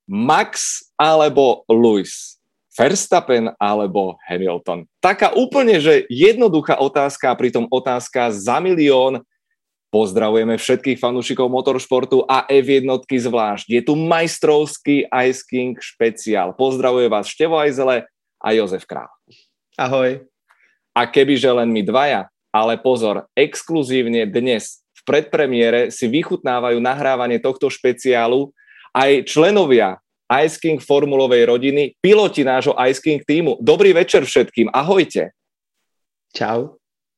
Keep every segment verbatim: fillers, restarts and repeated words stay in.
Max alebo Lewis? Verstappen alebo Hamilton? Taká úplne, že jednoduchá otázka, pritom otázka za milión. Pozdravujeme všetkých fanúšikov motoršportu a ef jednotky zvlášť. Je tu majstrovský Ice King špeciál. Pozdravuje vás Števo Ajzele a Jozef Král. Ahoj. A kebyže len my dvaja, ale pozor, exkluzívne dnes v predpremiére si vychutnávajú nahrávanie tohto špeciálu aj členovia Ice King formulovej rodiny, piloti nášho Ice King týmu. Dobrý večer všetkým, ahojte. Čau.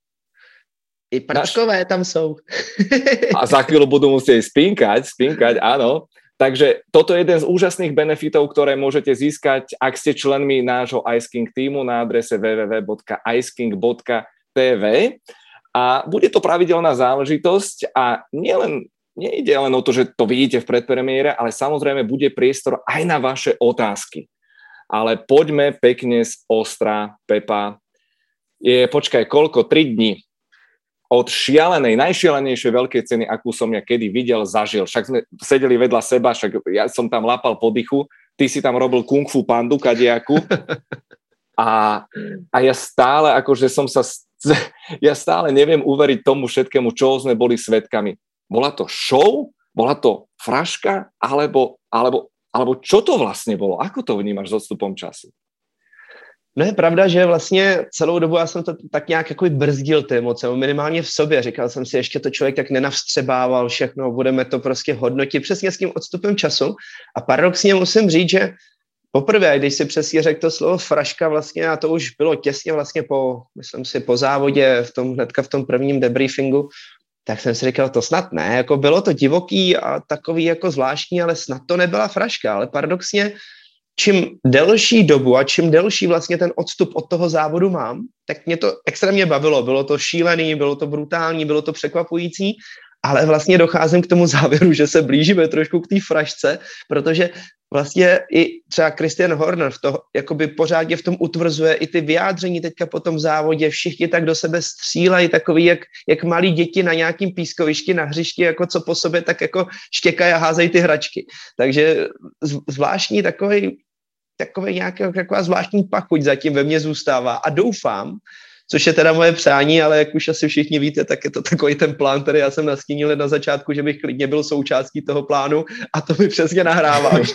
I pračkové tam sú. A za chvíľu budú musieť spinkať, spinkať, áno. Takže toto je jeden z úžasných benefitov, ktoré môžete získať, ak ste členmi nášho Ice King týmu na adrese w w w bodka ice king bodka t v. A bude to pravidelná záležitosť a nielen, nejde len o to, že to vidíte v predpremiére, ale samozrejme bude priestor aj na vaše otázky. Ale poďme pekne z ostra, Pepa. Je, počkaj, koľko? tri dni od šialenej, najšialenejšej veľkej ceny, akú som ja kedy videl, zažil. Však sme sedeli vedľa seba, však ja som tam lapal po dychu, ty si tam robil kung fu pandu kadejaku a, a ja stále, akože som sa, ja stále neviem uveriť tomu všetkému, čo sme boli svedkami. Bola to show? Bola to fraška? Alebo, alebo, alebo čo to vlastne bolo? Ako to vnímaš s odstupom času? No je pravda, že vlastně celou dobu já jsem to tak nějak jako brzdil ty emoce, minimálně v sobě. Říkal jsem si, ještě to člověk tak nenavstřebával všechno, budeme to prostě hodnotit přesně s tím odstupem času. A paradoxně musím říct, že poprvé, když si přesně řekl to slovo fraška vlastně, a to už bylo těsně vlastně po, myslím si, po závodě, v tom, hnedka v tom prvním debriefingu, tak jsem si říkal, to snad ne, jako bylo to divoký a takový jako zvláštní, ale snad to nebyla fraška, ale paradoxně čím delší dobu a čím delší vlastně ten odstup od toho závodu mám, tak mě to extrémně bavilo. Bylo to šílený, bylo to brutální, bylo to překvapující, ale vlastně docházím k tomu závěru, že se blížíme trošku k té frašce, protože vlastně i třeba Christian Horner v to, jakoby pořádně v tom utvrzuje i ty vyjádření teďka po tom závodě, všichni tak do sebe střílejí, takový jak, jak malí děti na nějakým pískovišti na hřišti, jako co po sobě tak jako štěkají a házejí ty hračky. Takže zvláštní takový, takový nějaká taková zvláštní pachuť zatím ve mně zůstává a doufám, což je teda moje přání, ale jak už asi všichni víte, tak je to takový ten plán, který já jsem nastínil na začátku, že bych klidně byl součástí toho plánu a to mi přesně nahrává, že,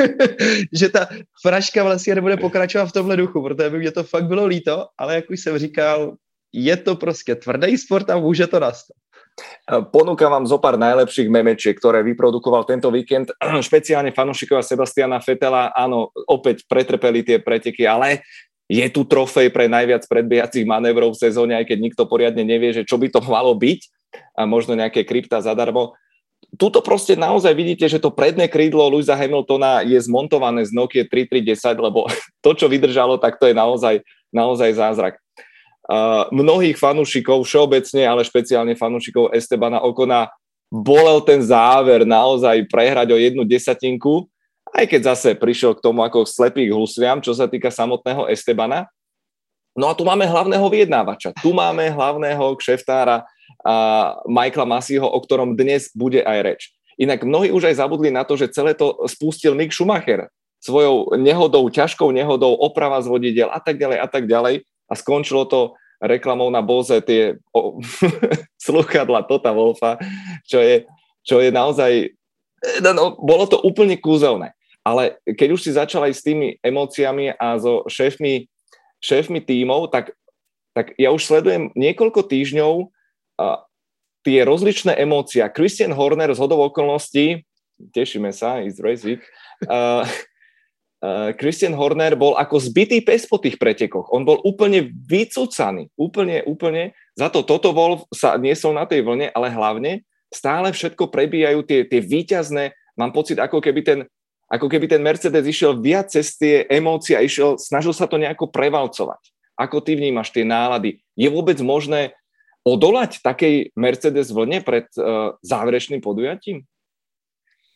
že ta fraška vlastně nebude pokračovat v tomhle duchu, protože by mě to fakt bylo líto, ale jak už jsem říkal, je to prostě tvrdý sport a může to nastat. Ponúkam vám zo pár najlepších memečiek, ktoré vyprodukoval tento víkend. Špeciálne fanúšikovia Sebastiana Vettela, áno, opäť pretrpeli tie preteky, ale je tu trofej pre najviac predbiehacích manévrov v sezóne, aj keď nikto poriadne nevie, že čo by to malo byť, a možno nejaké krypta zadarmo. Tuto proste naozaj vidíte, že to predné krídlo Lewisa Hamiltona je zmontované z Nokia tri tri desať, lebo to, čo vydržalo, tak to je naozaj, naozaj zázrak. Uh, mnohých fanúšikov, všeobecne, ale špeciálne fanúšikov Estebana Ocona bolel ten záver naozaj prehrať o jednu desatinku, aj keď zase prišiel k tomu ako slepý k husliam, čo sa týka samotného Estebana. No a tu máme hlavného vyjednávača, tu máme hlavného kšeftára uh, Michaela Masseyho, o ktorom dnes bude aj reč. Inak mnohí už aj zabudli na to, že celé to spustil Mick Schumacher svojou nehodou, ťažkou nehodou, oprava z vodidiel a tak ďalej a tak ďalej. A skončilo to reklamou na Bose, tie oh, sluchadla Tota Wolfa, čo je, čo je naozaj, no, bolo to úplne kúzelné. Ale keď už si začal aj s tými emóciami a so šéfmi, šéfmi tímov, tak, tak ja už sledujem niekoľko týždňov uh, tie rozličné emócie. Christian Horner z hodou okolností, tešíme sa, is racing, uh, Uh, Christian Horner bol ako zbitý pes po tých pretekoch. On bol úplne vycúcaný. Úplne, úplne. Za to Toto Wolff sa niesol na tej vlne, ale hlavne stále všetko prebíjajú tie, tie víťazné. Mám pocit, ako keby, ten, ako keby ten Mercedes išiel viac cez tie emócie a išiel, snažil sa to nejako prevalcovať. Ako ty vnímaš tie nálady? Je vôbec možné odolať takej Mercedes vlne pred uh, záverečným podujatím?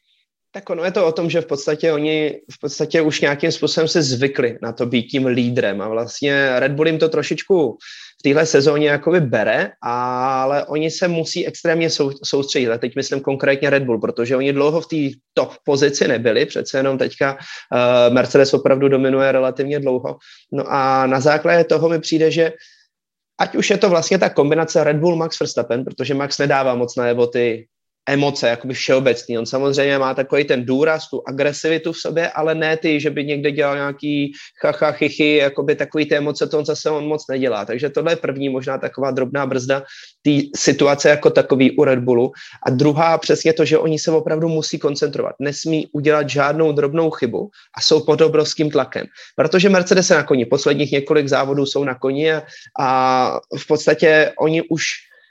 Tak ono je to o tom, že v podstatě oni v podstatě už nějakým způsobem se zvykli na to být tím lídrem a vlastně Red Bull jim to trošičku v téhle sezóně jakoby bere, ale oni se musí extrémně sou, soustředit. A teď myslím konkrétně Red Bull, protože oni dlouho v té top pozici nebyli, přece jenom teďka uh, Mercedes opravdu dominuje relativně dlouho. No a na základě toho mi přijde, že ať už je to vlastně ta kombinace Red Bull Max Verstappen, protože Max nedává moc najevo ty emoce, jakoby všeobecný. On samozřejmě má takový ten důraz, tu agresivitu v sobě, ale ne ty, že by někde dělal nějaký chacha, chichy, jakoby takový ty emoce, to on zase on moc nedělá. Takže tohle je první možná taková drobná brzda té situace jako takový u Red Bullu. A druhá přesně to, že oni se opravdu musí koncentrovat. Nesmí udělat žádnou drobnou chybu a jsou pod obrovským tlakem. Protože Mercedes je na koni. Posledních několik závodů jsou na koni a, a v podstatě oni už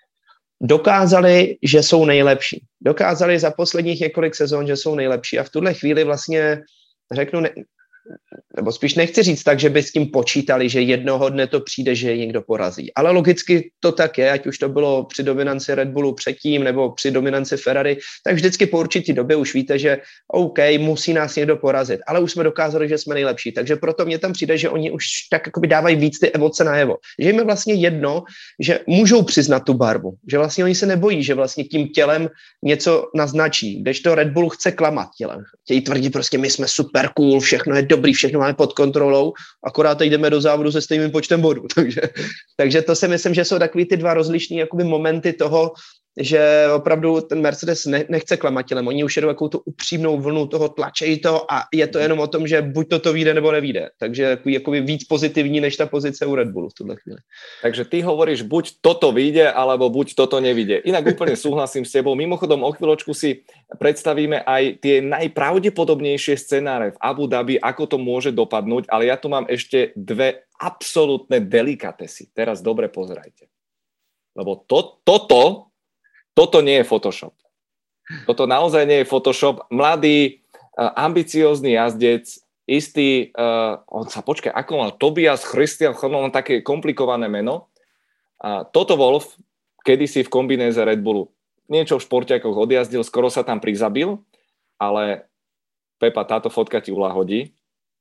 dokázali, že jsou nejlepší. Dokázali za posledních několik sezon, že jsou nejlepší a v tuhle chvíli vlastně řeknu, ne, nebo spíš nechci říct tak, že by s tím počítali, že jednoho dne to přijde, že je někdo porazí. Ale logicky to tak je, ať už to bylo při dominanci Red Bullu předtím nebo při dominanci Ferrari, tak vždycky po určitý době už víte, že OK, musí nás někdo porazit, ale už jsme dokázali, že jsme nejlepší. Takže proto mně tam přijde, že oni už tak jakoby dávají víc ty emoce najevo. Že jim je vlastně jedno, že můžou přiznat tu barvu, že vlastně oni se nebojí, že vlastně tím tělem něco naznačí, kdežto Red Bull chce klamat tělem. Chtějí tvrdit prostě, my jsme super cool, všechno je dobrý, všechno máme pod kontrolou, akorát teď jdeme do závodu se stejným počtem bodů. Takže, takže to si myslím, že jsou takový ty dva rozlišní jakoby momenty toho, že opravdu ten Mercedes ne, nechce klamat tělem. Oni už jedou takovou tu upřímnou vlnu toho, tlačejí to a je to jenom o tom, že buď to to vyjde, nebo nevyjde. Takže takový jakoby víc pozitivní, než ta pozice u Red Bullu v tuhle chvíli. Takže ty hovoríš, buď toto vyjde, alebo buď toto nevyjde. Inak úplne súhlasím s tebou. Mimochodom, o chvíľočku si predstavíme aj tie najpravdepodobnejšie scenáre v Abu Dhabi, ako to môže dopadnúť, ale ja tu mám ešte dve absolútne delikatesy. Teraz dobre pozerajte. Lebo to, toto Toto nie je Photoshop. Toto naozaj nie je Photoshop. Mladý, ambiciózny jazdec, istý, uh, on sa počkaj, ako mal, Tobias Christian, on také komplikované meno. Uh, Toto Wolff, kedysi v kombinéze Red Bullu, niečo v športiakoch odjazdil, skoro sa tam prizabil, ale Pepa, táto fotka ti uľahodí.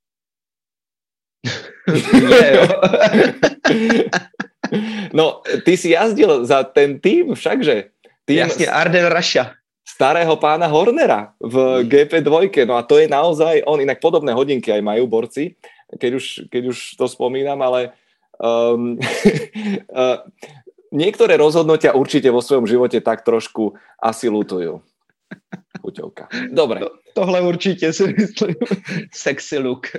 Nie, jo. No, ty si jazdil za ten tým všakže. Tým Jasne, Arden Russia. Starého pána Hornera v gé pé dva. No a to je naozaj on. Inak podobné hodinky aj majú borci, keď už, keď už to spomínam, ale um, uh, niektoré rozhodnutia určite vo svojom živote tak trošku asi lutujú. Puťovka. Dobre. To, tohle určite si myslím. Sexy look.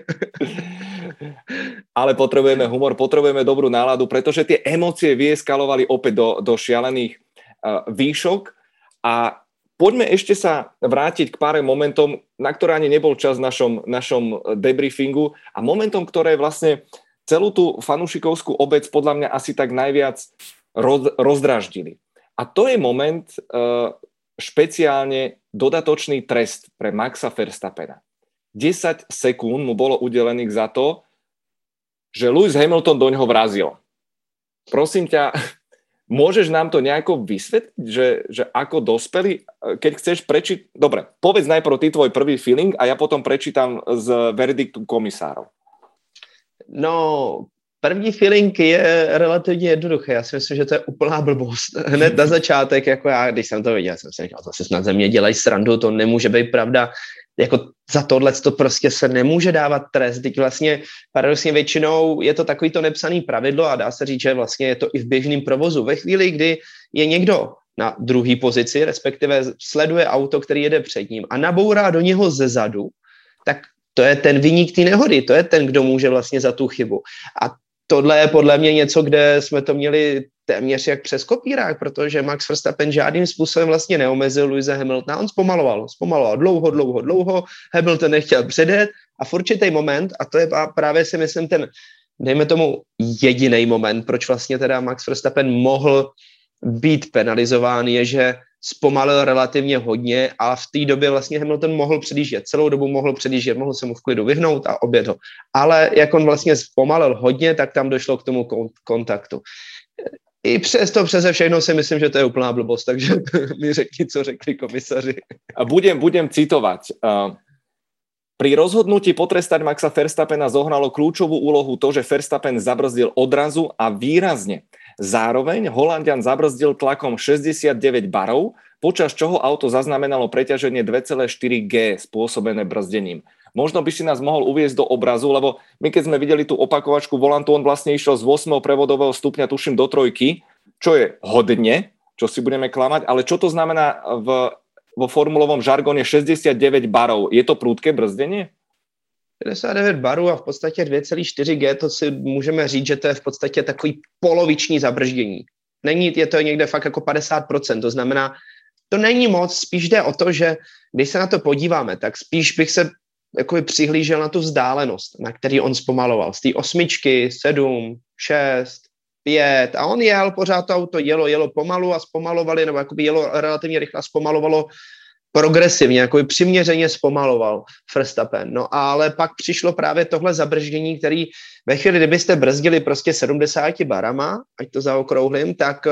Ale potrebujeme humor, potrebujeme dobrú náladu, pretože tie emócie vyeskalovali opäť do, do šialených uh, výšok a poďme ešte sa vrátiť k pár momentom, na ktoré ani nebol čas v našom, našom debriefingu a momentom, ktoré vlastne celú tú fanúšikovskú obec podľa mňa asi tak najviac roz, rozdraždili. A to je moment, uh, špeciálne dodatočný trest pre Maxa Verstappena. desať sekúnd mu bolo udelených za to, že Lewis Hamilton do ňoho vrazil. Prosím ťa, môžeš nám to nejako vysvetliť, že, že ako dospeli, keď chceš prečiť... Dobre, povedz najprv ty tvoj prvý feeling a ja potom prečítam z verdiktu komisárov. No, první feeling je relativně jednoduchý. Já si myslím, že to je úplná blbost. Hned na začátek, jako já, když jsem to viděl, jsem si říkal, to si snad ze mě dělají srandu, to nemůže být pravda. Jako za tohle to prostě se nemůže dávat trest. Teď vlastně paradoxně většinou je to takový to nepsaný pravidlo a dá se říct, že vlastně je to i v běžném provozu. Ve chvíli, kdy je někdo na druhé pozici, respektive sleduje auto, který jede před ním a nabourá do něho ze zadu, tak to je ten viník té nehody, to je ten, kdo může vlastně za tu chybu. A tohle je podle mě něco, kde jsme to měli téměř jak přes kopírák, protože Max Verstappen žádným způsobem vlastně neomezil Lewise Hamiltona, on zpomaloval, zpomaloval dlouho, dlouho, dlouho, Hamilton nechtěl předjet a v určitý moment, a to je právě si myslím ten, dejme tomu jediný moment, proč vlastně teda Max Verstappen mohl být penalizován, je, že zpomalil relativně hodně a v té době vlastně Hamilton mohl předjíždět. Celou dobu mohl předjíždět, mohl se mu v klidu vyhnout a obět ho. Ale jak on vlastně zpomalil hodně, tak tam došlo k tomu kontaktu. I přesto přeze všechno si myslím, že to je úplná blbost, takže mi řekni, co řekli komisaři. A budem, budem citovať. Uh, pri rozhodnutí potrestať Maxa Verstappena zohralo kľúčovú úlohu to, že Verstappen zabrzdil odrazu a výrazne. Zároveň Holanďan zabrzdil tlakom šesťdesiatdeväť barov, počas čoho auto zaznamenalo preťaženie dva celé štyri gé spôsobené brzdením. Možno by si nás mohol uviesť do obrazu, lebo my keď sme videli tú opakovačku volantu, on vlastne išiel z ôsmeho prevodového stupňa, tuším, do trojky, čo je hodne, čo si budeme klamať, ale čo to znamená v, vo formulovom žargone šesťdesiatdeväť barov? Je to prudké brzdenie? šedesát devět barů a v podstatě dva celé čtyři gé, to si můžeme říct, že to je v podstatě takový poloviční zabrždění. Není, je to někde fakt jako padesát procent, to znamená, to není moc, spíš jde o to, že když se na to podíváme, tak spíš bych se jakoby přihlížel na tu vzdálenost, na který on zpomaloval. Z té osmičky, sedm, šest, pět a on jel, pořád to auto jelo, jelo pomalu a zpomalovali, nebo jakoby jelo relativně rychle a zpomalovalo progresivně, jakoby přiměřeně zpomaloval Verstappen. No ale pak přišlo právě tohle zabrždění, který ve chvíli, kdybyste brzdili prostě sedmdesáti barama, ať to zaokrouhlím, tak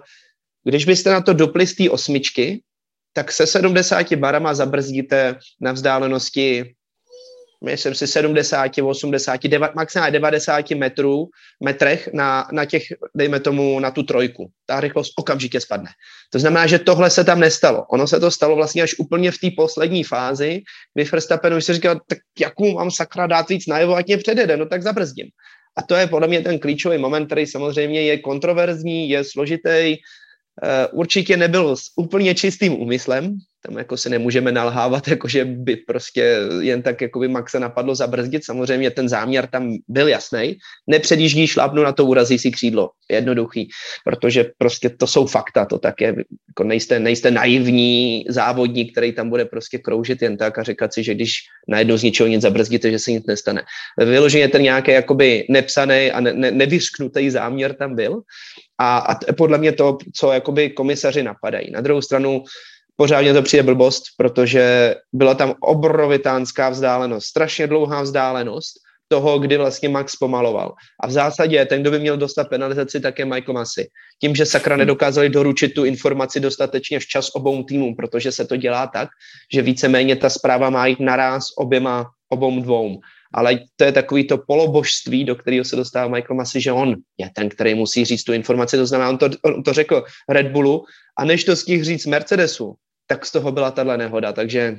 když byste na to dupli z té osmičky, tak se sedmdesáti barama zabrzdíte na vzdálenosti, myslím si sedmdesát, osmdesát, maximálně devadesát metrů, metrech na, na těch, dejme tomu, na tu trojku. Ta rychlost okamžitě spadne. To znamená, že tohle se tam nestalo. Ono se to stalo vlastně až úplně v té poslední fázi, kdy Verstappen už si říkal, tak jak mu mám sakra dát víc najevo, ať mě předjede, no tak zabrzdím. A to je podle mě ten klíčový moment, který samozřejmě je kontroverzní, je složitý. Určitě nebyl s úplně čistým úmyslem, tam jako se nemůžeme nalhávat, jakože by prostě jen tak jako by Maxa napadlo zabrzdit, samozřejmě ten záměr tam byl jasný, nepředjíždí, šlápnu na to, urazí si křídlo, jednoduchý, protože prostě to jsou fakta, to tak je, jako nejste, nejste naivní závodník, který tam bude prostě kroužit jen tak a říkat si, že když najednou z ničeho nic zabrzdíte, že se nic nestane. Vyloženě ten nějaký jakoby nepsaný a ne, ne, nevyřknutý záměr tam byl a, a podle mě to, co jakoby komisaři napadají. Na druhou stranu pořád mě to přijde blbost, protože byla tam obrovitánská vzdálenost, strašně dlouhá vzdálenost toho, kdy vlastně Max pomaloval. A v zásadě ten, kdo by měl dostat penalizaci, tak je Michael Masi. Tím, že sakra nedokázali doručit tu informaci dostatečně včas obou týmům, protože se to dělá tak, že víceméně ta zpráva má jít naráz oběma, obou dvou. Ale to je takový to polobožství, do kterého se dostává Michael Masi, že on je ten, který musí říct tu informaci. To znamená, on to, on to řekl Red Bullu a než to stihl říct Mercedesu, tak z toho byla tahle nehoda. Takže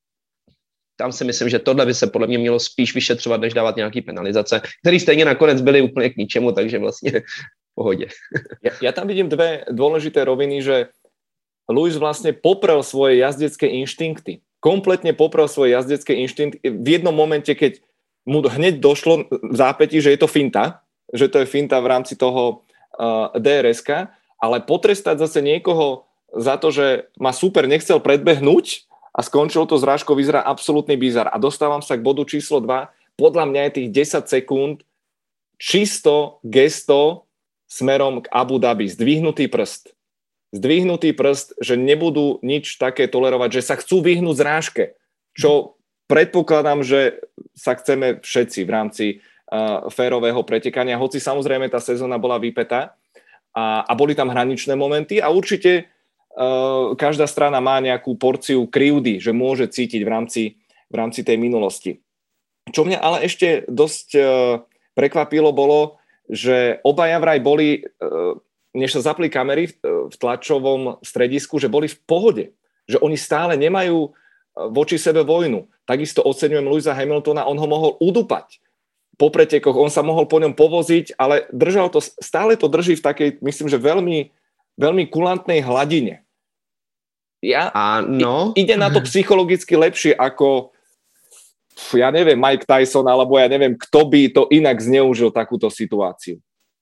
tam si myslím, že tohle by se podle mě mělo spíš vyšetřovat, než dávat nějaký penalizace, které stejně nakonec byly úplně k ničemu, takže vlastně v pohodě. Ja, ja tam vidím dve dôležité roviny, že Lewis vlastne poprel svoje jazdecké inštinkty. Kompletne poprel svoje jazdecké inštinkty. V jednom momente, keď mu hneď došlo v zápätí, že je to finta, že to je finta v rámci toho uh, dé er eska, ale potrestať zase niekoho za to, že ma super nechcel predbehnúť a skončilo to zrážkou, vyzerá absolútny bizar. A dostávam sa k bodu číslo dva. Podľa mňa je tých desať sekúnd čisto gesto smerom k Abu Dhabi. Zdvihnutý prst. Zdvihnutý prst, že nebudú nič také tolerovať, že sa chcú vyhnúť zrážke. Čo predpokladám, že sa chceme všetci v rámci uh, férového pretekania. Hoci samozrejme tá sezóna bola vypätá a, a boli tam hraničné momenty a určite Uh, každá strana má nejakú porciu krivdy, že môže cítiť v rámci, v rámci tej minulosti. Čo mňa ale ešte dosť uh, prekvapilo bolo, že obaja vraj boli, uh, než sa zapli kamery v, v tlačovom stredisku, že boli v pohode. Že oni stále nemajú uh, voči sebe vojnu. Takisto oceňujem Lewisa Hamiltona, on ho mohol udupať po pretekoch, on sa mohol po ňom povoziť, ale držal to, stále to drží v takej, myslím, že veľmi, veľmi kulantnej hladine. Ja, Áno. Ide na to psychologicky lepšie ako, ja neviem, Mike Tyson, alebo ja neviem, kto by to inak zneužil takúto situáciu.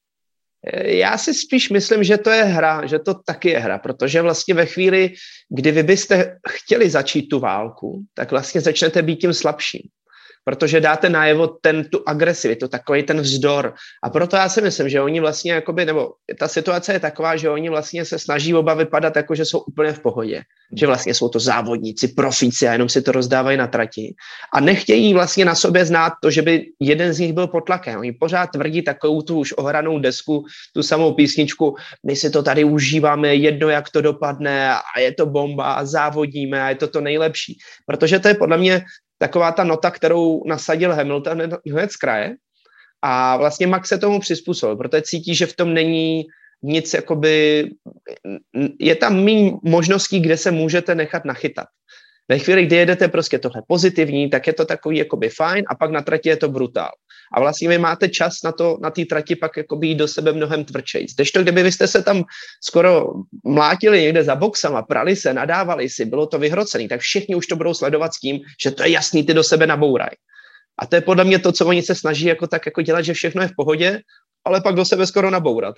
Já si spíš myslím, že to je hra, že to taky je hra, protože vlastně ve chvíli, kdy vy byste chtěli začít tu válku, tak vlastně začnete být tím slabším. protože dáte najevo ten, tu agresivitu, takový ten vzdor. A proto já si myslím, že oni vlastně, jakoby, nebo ta situace je taková, že oni vlastně se snaží oba vypadat jako, že jsou úplně v pohodě. Že vlastně jsou to závodníci, profíci a jenom si to rozdávají na trati. A nechtějí vlastně na sobě znát to, že by jeden z nich byl pod tlakem. Oni pořád tvrdí takovou tu už ohranou desku, tu samou písničku, my si to tady užíváme, jedno jak to dopadne a je to bomba a závodíme a je to to nejlepší. Protože to je podle mě taková ta nota, kterou nasadil Hamilton hned z kraje a vlastně Max se tomu přizpůsobil, protože cítí, že v tom není nic, jakoby, je tam méně možností, kde se můžete nechat nachytat. Ve chvíli, kdy jedete prostě tohle pozitivní, tak je to takový jakoby fajn a pak na trati je to brutál. A vlastně vy máte čas na to, na té trati pak jakoby jít do sebe mnohem tvrdšejc. Kdežto, kdyby vy jste se tam skoro mlátili někde za boxama, prali se, nadávali si, bylo to vyhrocený, tak všichni už to budou sledovat s tím, že to je jasný, ty do sebe nabouraj. A to je podle mě to, co oni se snaží jako tak jako dělat, že všechno je v pohodě, ale pak do sebe skoro nabourat.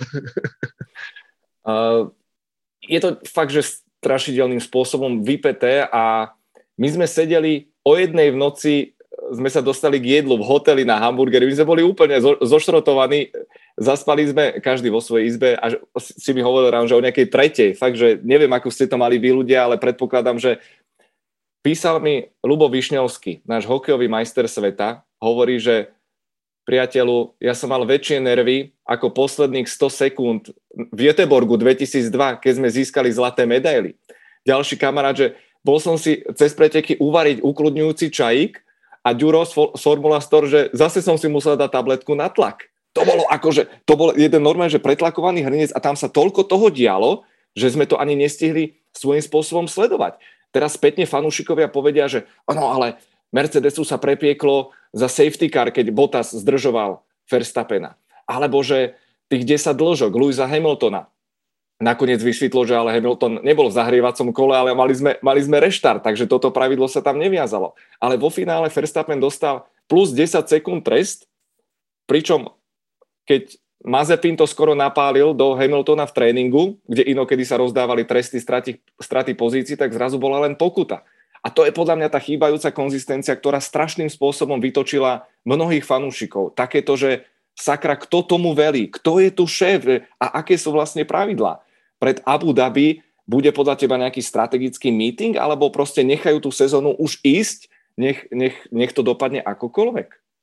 uh, je to fakt, že strašidelným spôsobom vypeté a my sme sedeli o jednej v noci, sme sa dostali k jedlu v hoteli na hamburgery, my sme boli úplne zo, zošrotovaní, zaspali sme každý vo svojej izbe a si mi hovoril rám, že o nejakej tretej, fakt, že neviem, ako ste to mali vy ľudia, ale predpokladám, že písal mi Ľubo Višňovský, náš hokejový majster sveta, hovorí, že priateľu, ja som mal väčšie nervy ako posledných sto sekúnd v Göteborgu dvetisícdva, keď sme získali zlaté medaily. Ďalší kamarát, že bol som si cez preteky uvariť ukludňujúci čajík a Ďuro z Formula Store, že zase som si musel dať tabletku na tlak. To bolo akože, to bol jeden normálne, že pretlakovaný hrniec a tam sa toľko toho dialo, že sme to ani nestihli svojím spôsobom sledovať. Teraz spätne fanúšikovia povedia, že no ale Mercedesu sa prepieklo za safety car, keď Bottas zdržoval Verstappena. Alebo že tých desať dĺžok Lewisa Hamiltona. Nakoniec vysvetlo, že ale Hamilton nebol v zahrievacom kole, ale mali sme, mali sme reštart, takže toto pravidlo sa tam neviazalo. Ale vo finále Verstappen dostal plus desať sekúnd trest, pričom keď Mazepin to skoro napálil do Hamiltona v tréningu, kde inokedy sa rozdávali tresty straty, straty pozícií, tak zrazu bola len pokuta. A to je podľa mňa tá chýbajúca konzistencia, ktorá strašným spôsobom vytočila mnohých fanúšikov. Takéto, že sakra, kto tomu velí? Kto je tu šéf? A aké sú vlastne pravidlá? Pred Abu Dhabi bude podľa teba nejaký strategický meeting, alebo proste nechajú tú sezónu už ísť, nech, nech, nech to dopadne akokoľvek?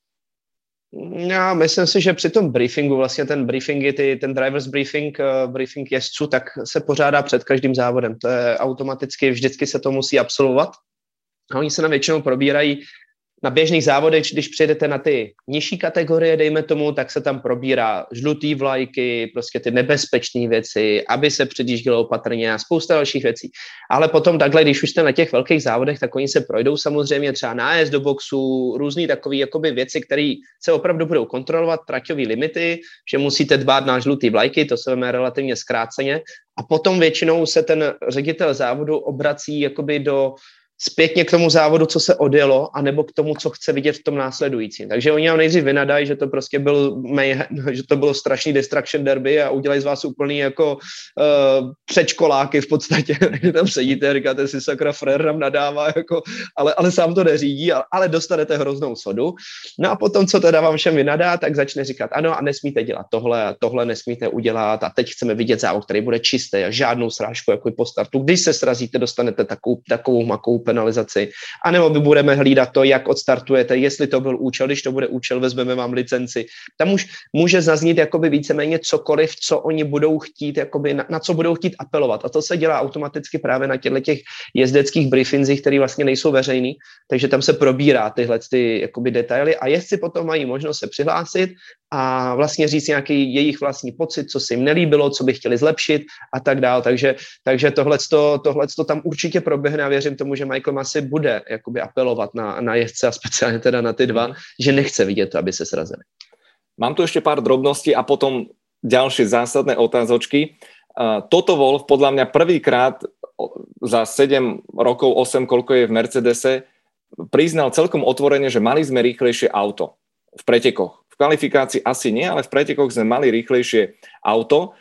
Já myslím si, že při tom briefingu, vlastně ten briefing je ty, ten drivers briefing, uh, briefing jezdců, tak se pořádá před každým závodem. To je automaticky, vždycky se to musí absolvovat. A oni se na většinou probírají na běžných závodech, když přijedete na ty nižší kategorie, dejme tomu, tak se tam probírá žlutý vlajky, prostě ty nebezpečné věci, aby se předjíždělo opatrně a spousta dalších věcí. Ale potom takhle, když už jste na těch velkých závodech, tak oni se projdou samozřejmě třeba nájezd do boxu, různý takové jakoby věci, které se opravdu budou kontrolovat, traťové limity, že musíte dbát na žlutý vlajky, to se veme relativně zkráceně. A potom většinou se ten ředitel závodu obrací jakoby do zpětně k tomu závodu, co se odjelo, anebo k tomu, co chce vidět v tom následujícím. Takže oni ho nejdřív vynadají, že to prostě byl mayhem, že to bylo strašný destruction derby a udělají z vás úplný jako uh, předškoláky v podstatě. Takže tam sedíte, říkáte si, sakra, frér nám nadává, jako, ale, ale sám to neřídí, ale, ale dostanete hroznou sodu. No a potom, co teda vám všem vynadá, tak začne říkat, ano, a nesmíte dělat tohle a tohle nesmíte udělat a teď chceme vidět závod, který bude čistý a žádnou srážku jako po startu. Když se srazíte, dostanete takovou, takovou makou penalizaci. A nebo my budeme hlídat to, jak odstartujete, jestli to byl účel, když to bude účel, vezmeme vám licenci. Tam už může zaznít jakoby víceméně cokoliv, co oni budou chtít, jakoby na, na co budou chtít apelovat. A to se dělá automaticky právě na těchto těch jezdeckých briefinzích, které vlastně nejsou veřejný, takže tam se probírá tyhle ty jakoby detaily a jezdci potom mají možnost se přihlásit a vlastně říct nějaký jejich vlastní pocit, co se jim nelíbilo, co by chtěli zlepšit a tak dál. Takže, takže tohleto, tohleto tam určitě proběhne a věřím tomu, že Michael Masi bude jakoby apelovat na, na jezdce a speciálně teda na ty dva, že nechce vidět to, aby se srazili. Mám tu ešte pár drobností a potom ďalšie zásadné otázočky. Toto Wolff podľa mňa prvýkrát za sedem rokov, osem, koľko je v Mercedese, priznal celkom otvorene, že mali sme rýchlejšie auto v pretekoch. V kvalifikácii asi nie, ale v pretekoch sme mali rýchlejšie auto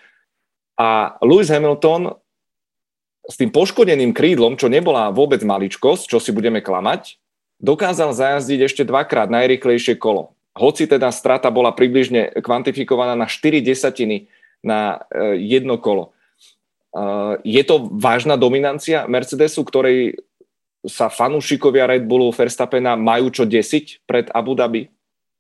a Lewis Hamilton s tým poškodeným krídlom, čo nebola vôbec maličkosť, čo si budeme klamať, dokázal zajazdiť ešte dvakrát najrýchlejšie kolo. Hoci teda strata bola približne kvantifikovaná na štyri desatiny na jedno kolo. Je to vážna dominancia Mercedesu, ktorej sa fanúšikovia Red Bullu Verstappena majú čo desiť pred Abu Dhabi?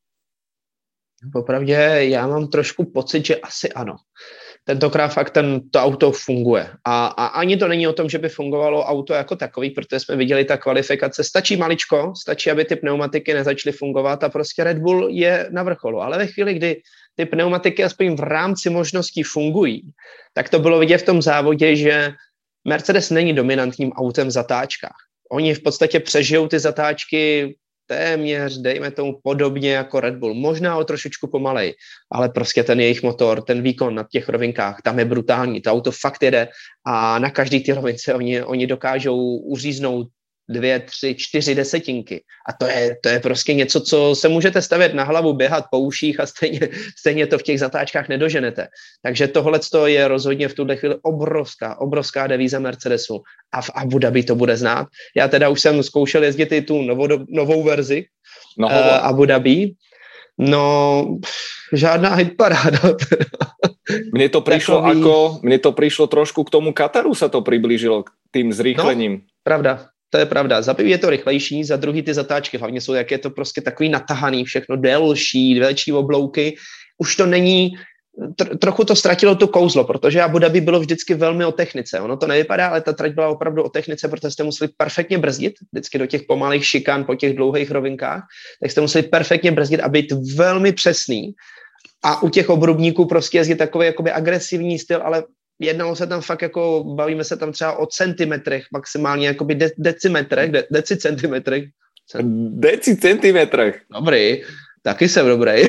Popravdě já mám trošku pocit, že asi ano. Tentokrát fakt ten, to auto funguje. A, a ani to není o tom, že by fungovalo auto jako takový, protože jsme viděli ta kvalifikace. Stačí maličko, stačí, aby ty pneumatiky nezačaly fungovat a prostě Red Bull je na vrcholu. Ale ve chvíli, kdy ty pneumatiky aspoň v rámci možností fungují, tak to bylo vidět v tom závodě, že Mercedes není dominantním autem v zatáčkách. Oni v podstatě přežijou ty zatáčky téměř, dejme tomu, podobně jako Red Bull. Možná o trošičku pomalej, ale prostě ten jejich motor, ten výkon na těch rovinkách, tam je brutální. To auto fakt jede a na každý ty rovince oni, oni dokážou uříznout dvě, tři, čtyři desetinky. A to je, to je prostě něco, co se můžete stavět na hlavu, běhat po uších a stejně, stejně to v těch zatáčkách nedoženete. Takže tohle je rozhodně v tuhle chvíli obrovská, obrovská devíza Mercedesu. A v Abu Dhabi to bude znát. Já teda už jsem zkoušel jezdit i tu novou, novou verzi no, uh, Abu Dhabi. No, žádná hitparáda. Mne to prišlo Takový... ako, mne to prišlo trošku k tomu Kataru, sa to priblížilo k tým zrýchlením. No, pravda. To je pravda. Za prvý je to rychlejší, za druhý ty zatáčky hlavně jsou, jak je to prostě takový natahaný, všechno delší, delší oblouky. Už to není, tr- trochu to ztratilo to kouzlo, protože Abu Dhabi bylo vždycky velmi o technice. Ono to nevypadá, ale ta trať byla opravdu o technice, protože jste museli perfektně brzdit, vždycky do těch pomalých šikán po těch dlouhých rovinkách, tak jste museli perfektně brzdit a být velmi přesný. A u těch obrubníků prostě jezdit takový jakoby agresivní styl, ale jednalo se tam fakt jako, bavíme se tam třeba o centimetrech, maximálně jakoby de- decimetrech, de- decicentimetrech. Decicentimetrech. Dobrý, taky jsem dobrý.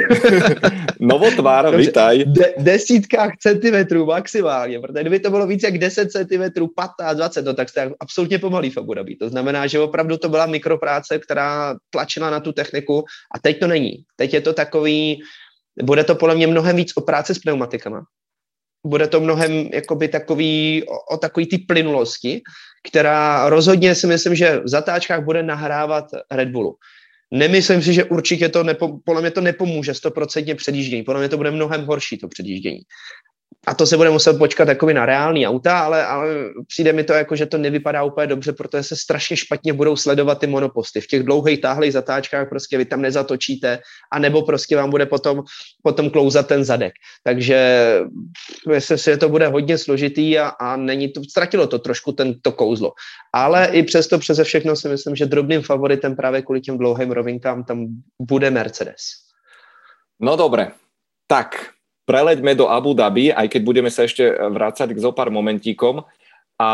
Novotvár, vítaj. De- desítkách centimetrů maximálně, protože kdyby to bylo víc jak deset centimetrů, patnáct, dvacet, to tak jste absolutně pomalý v Abu Dhabi. To znamená, že opravdu to byla mikropráce, která tlačila na tu techniku a teď to není. Teď je to takový, bude to podle mě mnohem víc o práci s pneumatikama. Bude to mnohem jakoby takový, o, o takový ty plynulosti, která rozhodně si myslím, že v zatáčkách bude nahrávat Red Bullu. Nemyslím si, že určitě to, nepo, podle mě to nepomůže stoprocentně předjíždění. Podle mě to bude mnohem horší, to předjíždění. A to se bude muset počkat takový na reální auta, ale, ale přijde mi to jako, že to nevypadá úplně dobře, protože se strašně špatně budou sledovat ty monoposty. V těch dlouhých táhlých zatáčkách prostě vy tam nezatočíte, anebo prostě vám bude potom, potom klouzat ten zadek. Takže myslím si, že to bude hodně složitý a, a není to, ztratilo to trošku tento kouzlo. Ale i přesto přeze všechno si myslím, že drobným favoritem právě kvůli těm dlouhým rovinkám tam bude Mercedes. No dobre, tak preleďme do Abu Dhabi, aj keď budeme sa ešte vrácať k zopár momentíkom. A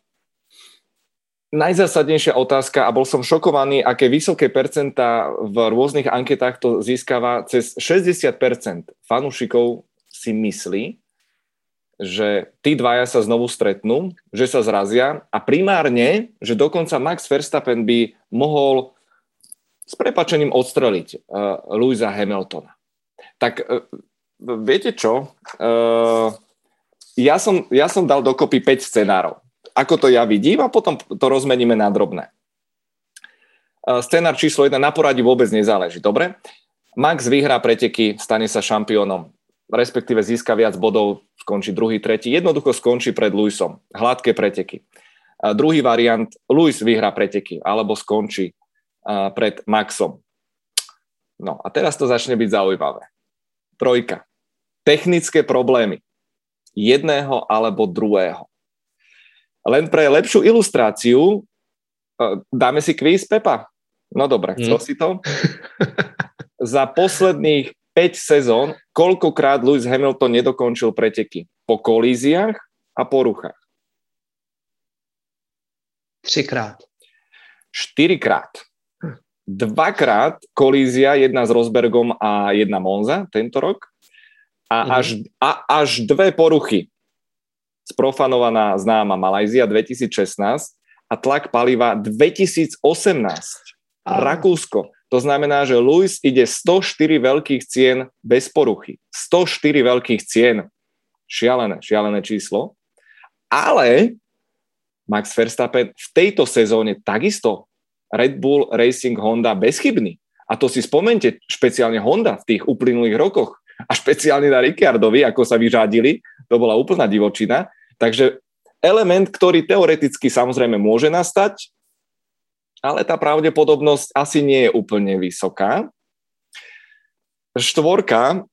najzásadnejšia otázka, a bol som šokovaný, aké vysoké percentá v rôznych anketách to získava, cez šesťdesiat percent fanúšikov si myslí, že tí dvaja sa znovu stretnú, že sa zrazia a primárne, že dokonca Max Verstappen by mohol s prepáčením odstreliť uh, Lewisa Hamiltona. Tak uh, viete čo? Uh, ja, som, ja som dal dokopy päť scenárov. Ako to ja vidím a potom to rozmeníme na drobné. Uh, scenár číslo jedna, na poradí vôbec nezáleží. Dobre? Max vyhrá preteky, stane sa šampiónom, respektíve získa viac bodov, skončí druhý, tretí. Jednoducho skončí pred Lewisom. Hladké preteky. Uh, druhý variant, Lewis vyhrá preteky, alebo skončí uh, pred Maxom. No a teraz to začne byť zaujímavé. Trojka. Technické problémy jedného alebo druhého. Len pre lepšiu ilustráciu dáme si kvíz, Pepa? No dobre, chcel hmm. si to? Za posledných päť sezón koľkokrát Lewis Hamilton nedokončil preteky? Po kolíziách a poruchách? Třikrát. Štyrikrát. Dvakrát kolízia, jedna s Rosbergom a jedna Monza tento rok a, mm-hmm. až, a až dve poruchy. Sprofanovaná známa Malajzia dvetisícšestnásť a tlak paliva dvetisícosemnásť. Ah. Rakúsko. To znamená, že Lewis ide stoštyri veľkých cien bez poruchy. stoštyri veľkých cien. Šialené, šialené číslo. Ale Max Verstappen v tejto sezóne takisto Red Bull Racing Honda bezchybný. A to si spomente, špeciálne Honda v tých uplynulých rokoch a špeciálne na Ricciardovi, ako sa vyřadili, to bola úplná divočina. Takže element, ktorý teoreticky samozrejme môže nastať, ale tá pravdepodobnosť asi nie je úplne vysoká. Štvorka.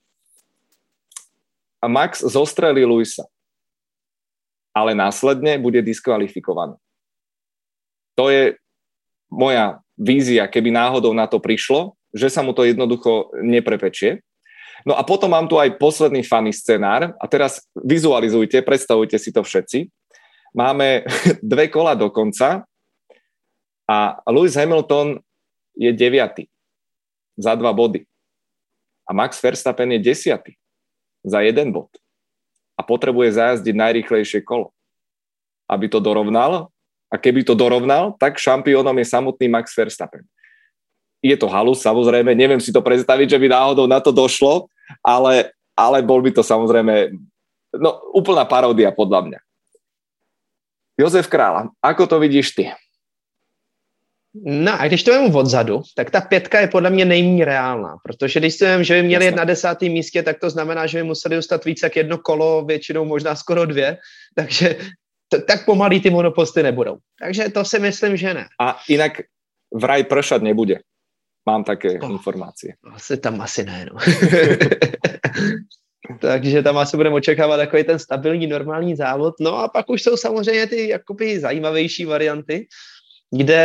Max zostrelí Lewisa, ale následne bude diskvalifikovaný. To je moja vízia, keby náhodou na to prišlo, že sa mu to jednoducho neprepečie. No a potom mám tu aj posledný funny scenár a teraz vizualizujte, predstavujte si to všetci. Máme dve kola do konca a Lewis Hamilton je deviaty za dva body a Max Verstappen je desiaty za jeden bod a potrebuje zajazdiť najrýchlejšie kolo, aby to dorovnal. A keby to dorovnal, tak šampiónom je samotný Max Verstappen. Je to halus, samozrejme, neviem si to predstaviť, že by náhodou na to došlo, ale, ale bol by to samozrejme no, úplná paródia podľa mňa. Jozef Krála, ako to vidíš ty? No a když to vemu odzadu, tak ta pětka je podle mě nejméně reálná, protože když si vím, že by měli jet na desátém místě, tak to znamená, že by museli dostat víc jak jedno kolo, většinou možná skoro dvě, takže to, tak pomalý ty monoposty nebudou. Takže to si myslím, že ne. A inak vraj pršať nebude. Mám také oh, informácie. Asi tam asi ne, no. Takže tam asi budeme očekávat takový ten stabilní, normální závod. No a pak už jsou samozřejmě ty jakoby zajímavější varianty, kde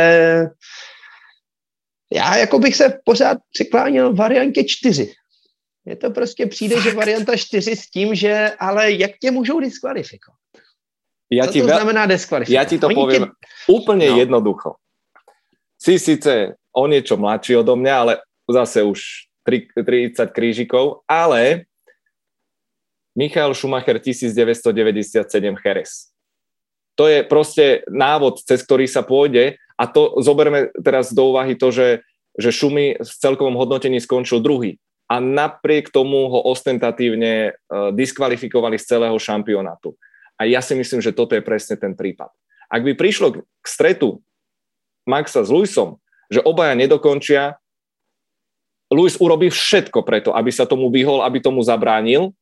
já jako bych se pořád přikláněl variantě čtyři. Mně to prostě přijde, že varianta čtyři s tím, že ale jak tě můžou diskvalifikovat? Ja Co ti to veľ... znamená diskvalifikovat? Ja ti to Oni poviem tě... úplne no. jednoducho. Si síce o niečo mladší odo mňa, ale zase už tridsať krížikov, ale Michael Schumacher devätnásťstodeväťdesiatsedem Jerez. To je proste návod, cez ktorý sa pôjde a to zoberme teraz do úvahy to, že, že Schumi v celkovom hodnotení skončil druhý a napriek tomu ho ostentatívne uh, diskvalifikovali z celého šampionátu. A ja si myslím, že toto je presne ten prípad. Ak by prišlo k stretu Maxa s Lewisom, že obaja nedokončia, Lewis urobí všetko preto, aby sa tomu vyhol, aby tomu zabránil.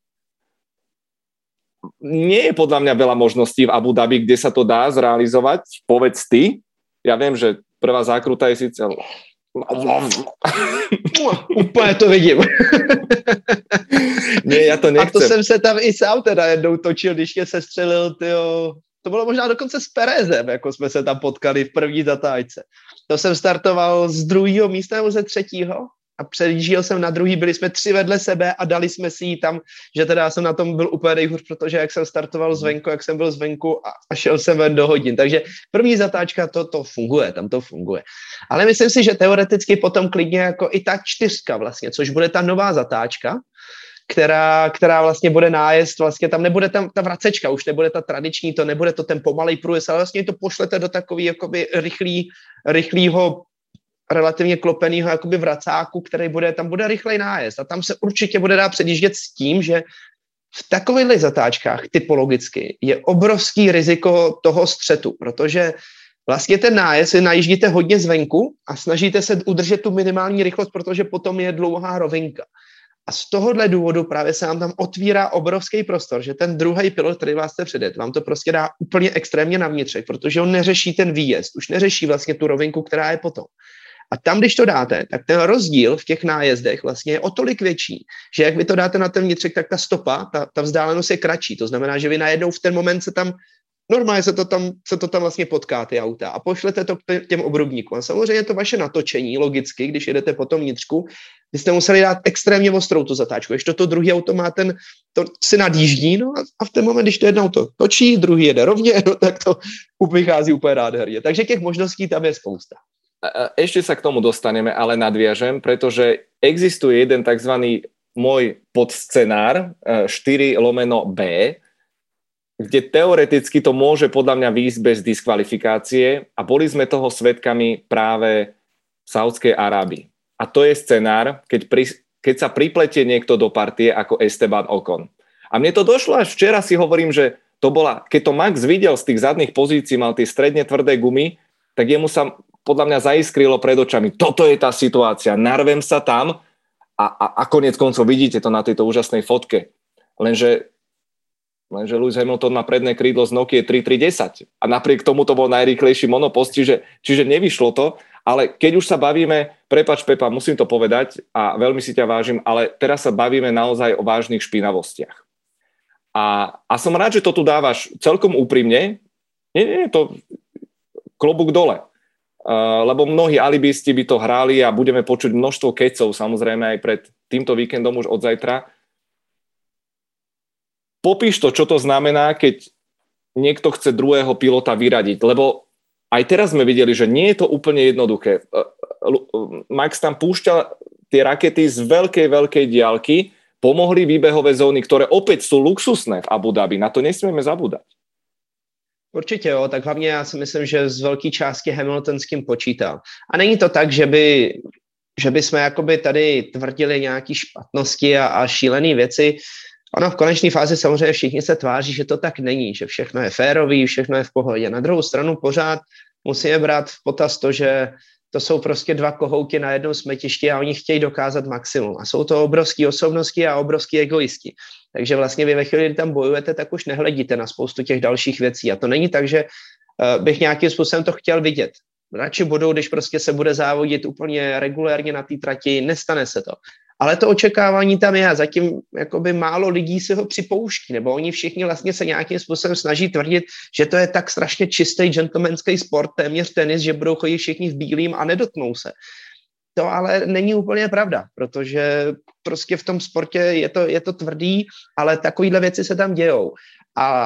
Nie je podľa mňa veľa možností v Abu Dhabi, kde sa to dá zrealizovať. Povedz ty. Ja viem, že prvá zákruta je síce... Úplně to vidím. Nie, ja to nechcem. A to jsem se tam i sám teda jednou točil, když mě sestřelil, tyjo, to bylo možná dokonce s Perezem, jako jsme se tam potkali v první zatáčce. To jsem startoval z druhého místa nebo ze třetího a předjížděl jsem na druhý, byli jsme tři vedle sebe a dali jsme si ji tam, že teda já jsem na tom byl úplně nejhůř, protože jak jsem startoval zvenku, jak jsem byl zvenku a, a šel jsem ven do hodin. Takže první zatáčka, to, to funguje, tam to funguje. Ale myslím si, že teoreticky potom klidně jako i ta čtyřka vlastně, což bude ta nová zatáčka, která, která vlastně bude nájezd, vlastně tam nebude tam ta vracečka, už nebude ta tradiční, to nebude to ten pomalej průjezd, ale vlastně to pošlete do takový jakoby rychlý, rychlýho relativně klopenýho jakoby vracáku, který bude, tam bude rychlej nájezd a tam se určitě bude dát předjíždět s tím, že v takovýchhle zatáčkách typologicky je obrovský riziko toho střetu, protože vlastně ten nájezd najíždíte hodně zvenku a snažíte se udržet tu minimální rychlost, protože potom je dlouhá rovinka. A z tohohle důvodu právě se vám tam otvírá obrovský prostor, že ten druhý pilot, který vás chce předjet, vám to prostě dá úplně extrémně na vnitřek, protože on neřeší ten výjezd, už neřeší vlastně tu rovinku, která je potom. A tam, když to dáte, tak ten rozdíl v těch nájezdech vlastně je o tolik větší, že jak vy to dáte na ten vnitřek, tak ta stopa, ta, ta vzdálenost je kratší. To znamená, že vy najednou v ten moment se tam, normálně se to tam, se to tam vlastně potká ty auta a pošlete to k těm obrubníkům. A samozřejmě to vaše natočení, logicky, když jedete po tom vnitřku, vy jste museli dát extrémně ostrou tu zatáčku. Ještě to druhý auto má ten, to si nadjíždí, no a v ten moment, když to jedno auto točí, druhý jede rovně, no tak to vychází úplně nádherně. Takže těch možností tam je spousta. Ešte sa k tomu dostaneme, ale nadviažem, pretože existuje jeden takzvaný môj podscenár štyri lomeno B, kde teoreticky to môže podľa mňa výjsť bez diskvalifikácie a boli sme toho svedkami práve v Saúdskej Arábii. A to je scenár, keď, pri, keď sa pripletie niekto do partie ako Esteban Ocon. A mne to došlo až včera, si hovorím, že to bola, keď to Max videl z tých zadných pozícií, mal tie stredne tvrdé gumy, tak jemu sa podľa mňa zaiskrilo pred očami. Toto je tá situácia, narvem sa tam a, a, a koniec koncov vidíte to na tejto úžasnej fotke. Lenže, lenže Lewis Hamilton má predné krídlo z Nokia tri tri desať a napriek tomu to bol najrýchlejší monopost, čiže, čiže nevyšlo to, ale keď už sa bavíme, prepáč Pepa, musím to povedať a veľmi si ťa vážim, ale teraz sa bavíme naozaj o vážnych špinavostiach. A, a som rád, že to tu dávaš celkom úprimne. Nie, nie, to klobúk dole. Uh, lebo mnohí alibisti by to hráli a budeme počuť množstvo kecov, samozrejme aj pred týmto víkendom už od zajtra. Popíš to, čo to znamená, keď niekto chce druhého pilota vyradiť, lebo aj teraz sme videli, že nie je to úplne jednoduché. Uh, uh, Max tam púšťa tie rakety z veľkej, veľkej diaľky, pomohli výbehové zóny, ktoré opäť sú luxusné v Abu Dhabi. Na to nesmieme zabúdať. Určitě jo, tak hlavně já si myslím, že z velké části Hamilton s tím počítal. A není to tak, že by, že by jsme jakoby tady tvrdili nějaké špatnosti a, a šílené věci. Ono v konečné fázi samozřejmě všichni se tváří, že to tak není, že všechno je férový, všechno je v pohodě. Na druhou stranu pořád musíme brát v potaz to, že to jsou prostě dva kohouky na jednom smetišti a oni chtějí dokázat maximum. A jsou to obrovský osobnosti a obrovský egoisti. Takže vlastně vy ve chvíli, kdy tam bojujete, tak už nehledíte na spoustu těch dalších věcí. A to není tak, že uh, bych nějakým způsobem to chtěl vidět. Radši budou, když prostě se bude závodit úplně regulérně na té trati, nestane se to. Ale to očekávání tam je a zatím jakoby málo lidí si ho připouští, nebo oni všichni vlastně se nějakým způsobem snaží tvrdit, že to je tak strašně čistý gentlemanský sport, téměř tenis, že budou chodit všichni v bílým a nedotknou se. To ale není úplně pravda, protože prostě v tom sportě je to, je to tvrdý, ale takovýhle věci se tam dějou. A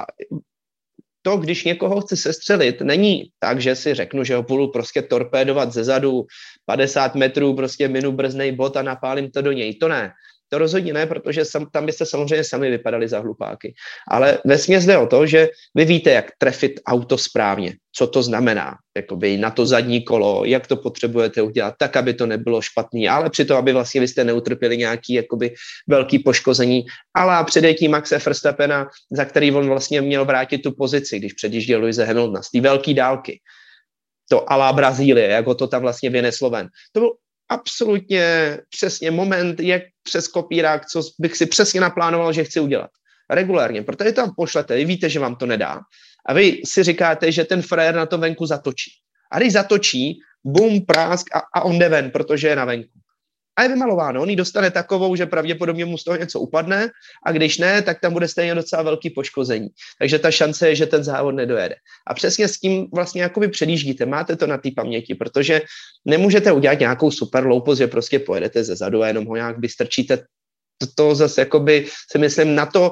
to, když někoho chci sestřelit, není tak, že si řeknu, že ho budu prostě torpédovat ze zadu padesát metrů, prostě minu brznej bod a napálím to do něj. To ne. To rozhodně ne, protože sam, tam byste samozřejmě sami vypadali za hlupáky. Ale vesměs jde o to, že vy víte, jak trefit auto správně, co to znamená, jakoby na to zadní kolo, jak to potřebujete udělat, tak, aby to nebylo špatný, ale přitom, aby vlastně vy jste neutrpěli nějaký jakoby velký poškození. Ale předjetí Maxe Verstappena, za který on vlastně měl vrátit tu pozici, když předjížděl Lewise Hamiltona z té velké dálky. To a la Brazílie, jak ho to tam vlastně vyneslo ven. To byl absolutně přesně moment, jak přes kopírák, co bych si přesně naplánoval, že chci udělat. Regulárně, protože tam pošlete, vy víte, že vám to nedá. A vy si říkáte, že ten frajer na to venku zatočí. A když zatočí, bum, prásk a, a on jde ven, protože je na venku. A je vymalováno, on ji dostane takovou, že pravděpodobně mu z toho něco upadne a když ne, tak tam bude stejně docela velký poškození. Takže ta šance je, že ten závod nedojede. A přesně s tím vlastně jakoby předjíždíte, máte to na té paměti, protože nemůžete udělat nějakou super loupost, že prostě pojedete ze zadu a jenom ho nějak vystrčíte. To, to zase jakoby si myslím na to,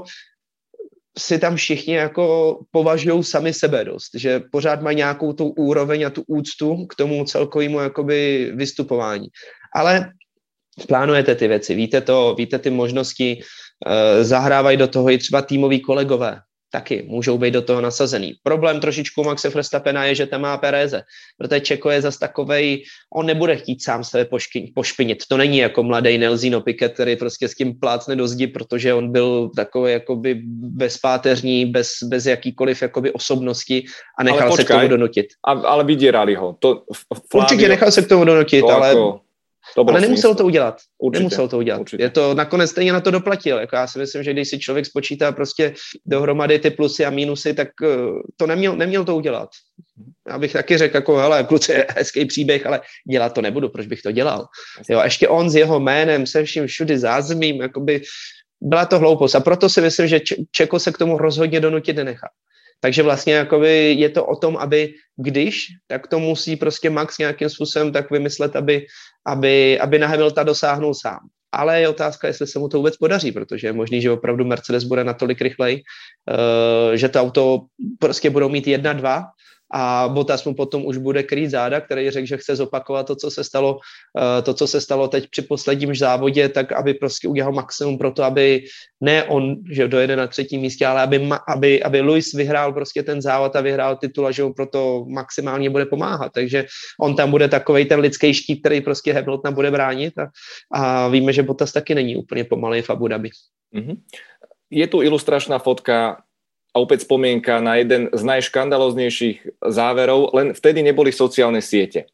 si tam všichni jako považují sami sebe dost, že pořád mají nějakou tu úroveň a tu úctu k tomu celkovému jakoby vystupování. Ale plánujete ty věci, víte to, víte ty možnosti, eh, zahrávají do toho i třeba týmoví kolegové, taky můžou být do toho nasazený. Problém trošičku Maxe Verstappena je, že tam má Pereze, protože Čeko je zas takovej, on nebude chtít sám sebe pošky, pošpinit. To není jako mladý Nelsino Piquet, který prostě s tím plácne do zdi, protože on byl takový jakoby bezpáteřní, bez, bez jakýkoliv jakoby osobnosti a nechal počkaj, se k tomu donutit. A, ale vydírali ho. To, Flavio, určitě nechal se k tomu donutit, to ale... Jako... Ale nemusel smysl. to udělat. Určitě, nemusel to udělat. Určitě. Je to nakonec stejně na to doplatil. Jako já si myslím, že když si člověk spočítá prostě dohromady ty plusy a mínusy, tak to neměl, neměl to udělat. Já bych taky řekl, jako hele, kluci, hezký příběh, ale dělat to nebudu, proč bych to dělal. Jo, ještě on s jeho jménem, se vším všudy zázemím, jakoby byla to hloupost. A proto si myslím, že Čeko se k tomu rozhodně donutit nenechá. Takže vlastně jakoby je to o tom, aby když, tak to musí prostě Max nějakým způsobem tak vymyslet, aby, aby, aby na Hamiltona dosáhnul sám. Ale je otázka, jestli se mu to vůbec podaří, protože je možný, že opravdu Mercedes bude natolik rychlej, uh, že to auto prostě budou mít jedna, dva a Bottas mu potom už bude krýt záda, který řekl, že chce zopakovat to, co se stalo, uh, to, co se stalo teď při posledním závodě, tak aby prostě udělal maximum pro to, aby ne on, že dojede na třetím místě, ale aby, aby, aby Lewis vyhrál prostě ten závod a vyhrál titul a že mu proto maximálně bude pomáhat. Takže on tam bude takovej ten lidský štít, který prostě Hamilton bude bránit a, a víme, že Bottas taky není úplně pomalej v Abu Dhabi. Mm-hmm. Je tu ilustračná fotka a opäť spomienka na jeden z najškandaloznejších záverov, len vtedy neboli sociálne siete.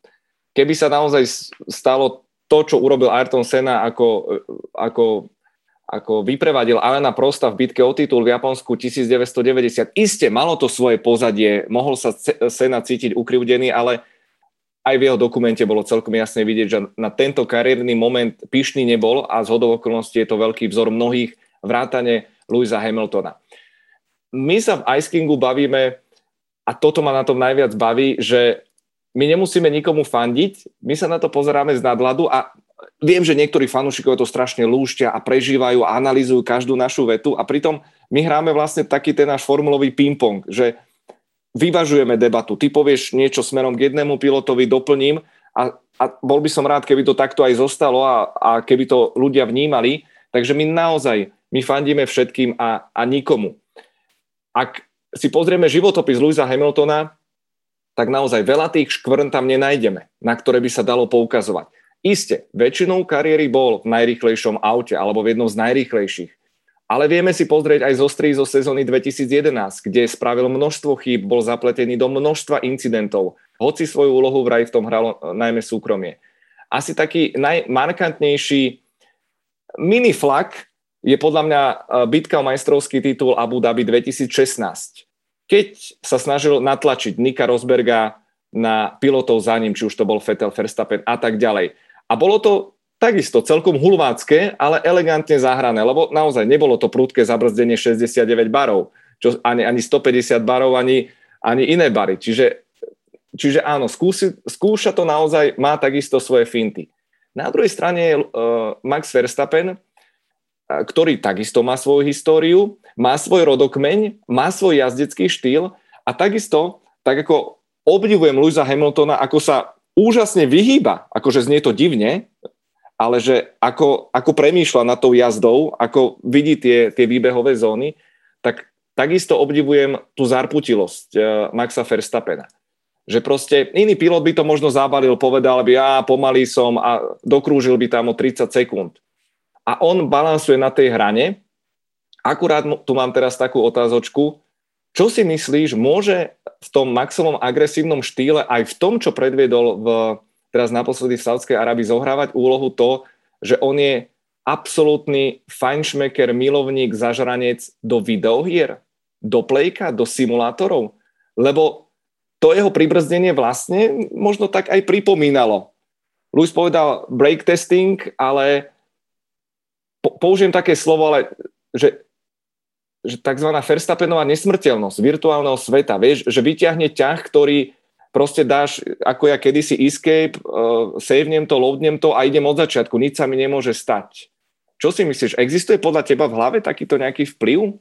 keby sa naozaj stalo to, čo urobil Ayrton Senna, ako, ako, ako vyprevadil Alana Prosta v bitke o titul v Japonsku devätnásťstodeväťdesiat. Iste, malo to svoje pozadie, mohol sa Senna cítiť ukrivdený, ale aj v jeho dokumente bolo celkom jasne vidieť, že na tento kariérny moment pyšný nebol a zhodou okolností je to veľký vzor mnohých, vrátane Lewisa Hamiltona. My sa v Ice Kingu bavíme, a toto ma na tom najviac baví, že my nemusíme nikomu fandiť, my sa na to pozeráme z nadhľadu a viem, že niektorí fanúšikovia to strašne lúštia a prežívajú a analyzujú každú našu vetu a pritom my hráme vlastne taký ten náš formulový ping-pong, že vyvažujeme debatu. Ty povieš niečo smerom k jednému pilotovi, doplním a, a bol by som rád, keby to takto aj zostalo a, a keby to ľudia vnímali. Takže my naozaj, my fandíme všetkým a, a nikomu. Ak si pozrieme životopis Lewisa Hamiltona, tak naozaj veľa tých škvrn tam nenájdeme, na ktoré by sa dalo poukazovať. Isté, väčšinou kariéry bol v najrýchlejšom aute alebo v jednom z najrýchlejších. Ale vieme si pozrieť aj zostrý zo sezóny dvetisíc jedenásť, kde spravil množstvo chýb, bol zapletený do množstva incidentov. Hoci svoju úlohu vraj v tom hralo najmä súkromie. Asi taký najmarkantnejší miniflak je podľa mňa bitka o majstrovský titul Abu Dhabi dvetisíc šestnásť. Keď sa snažil natlačiť Nika Rosberga na pilotov za ním, či už to bol Vettel, Verstappen a tak ďalej. A bolo to takisto celkom hulvácké, ale elegantne zahrané, lebo naozaj nebolo to prudké zabrzdenie šesťdesiatdeväť barov, čo ani, ani stopäťdesiat barov, ani, ani iné bary. Čiže, čiže áno, skúsi, skúša to naozaj, má takisto svoje finty. Na druhej strane je uh, Max Verstappen, ktorý takisto má svoju históriu, má svoj rodokmeň, má svoj jazdecký štýl a takisto, tak ako obdivujem Lewisa Hamiltona, ako sa úžasne vyhýba, akože znie to divne, ale že ako, ako premýšľa nad tou jazdou, ako vidí tie, tie výbehové zóny, tak takisto obdivujem tú zarputilosť uh, Maxa Verstappena. Že proste iný pilot by to možno zabalil, povedal by, ja pomalý som a dokrúžil by tam o tridsať sekúnd. A on balansuje na tej hrane. Akurát tu mám teraz takú otázočku. Čo si myslíš, môže v tom Maxovom agresívnom štýle aj v tom, čo predviedol v, teraz naposledy v Saudskej Arábii, zohrávať úlohu to, že on je absolútny fajnšmeker, milovník, zažranec do videohier, do plejka, do simulátorov? Lebo to jeho pribrzdenie vlastne možno tak aj pripomínalo. Lewis povedal brake testing, ale použijem také slovo, ale že, že takzvaná Verstappenová nesmrteľnosť virtuálneho sveta, vieš, že vyťahne ťah, ktorý proste dáš, ako ja kedysi escape, uh, savenem to, loadnem to a idem od začiatku, nič sa mi nemôže stať. Čo si myslíš, existuje podľa teba v hlave takýto nejaký vplyv?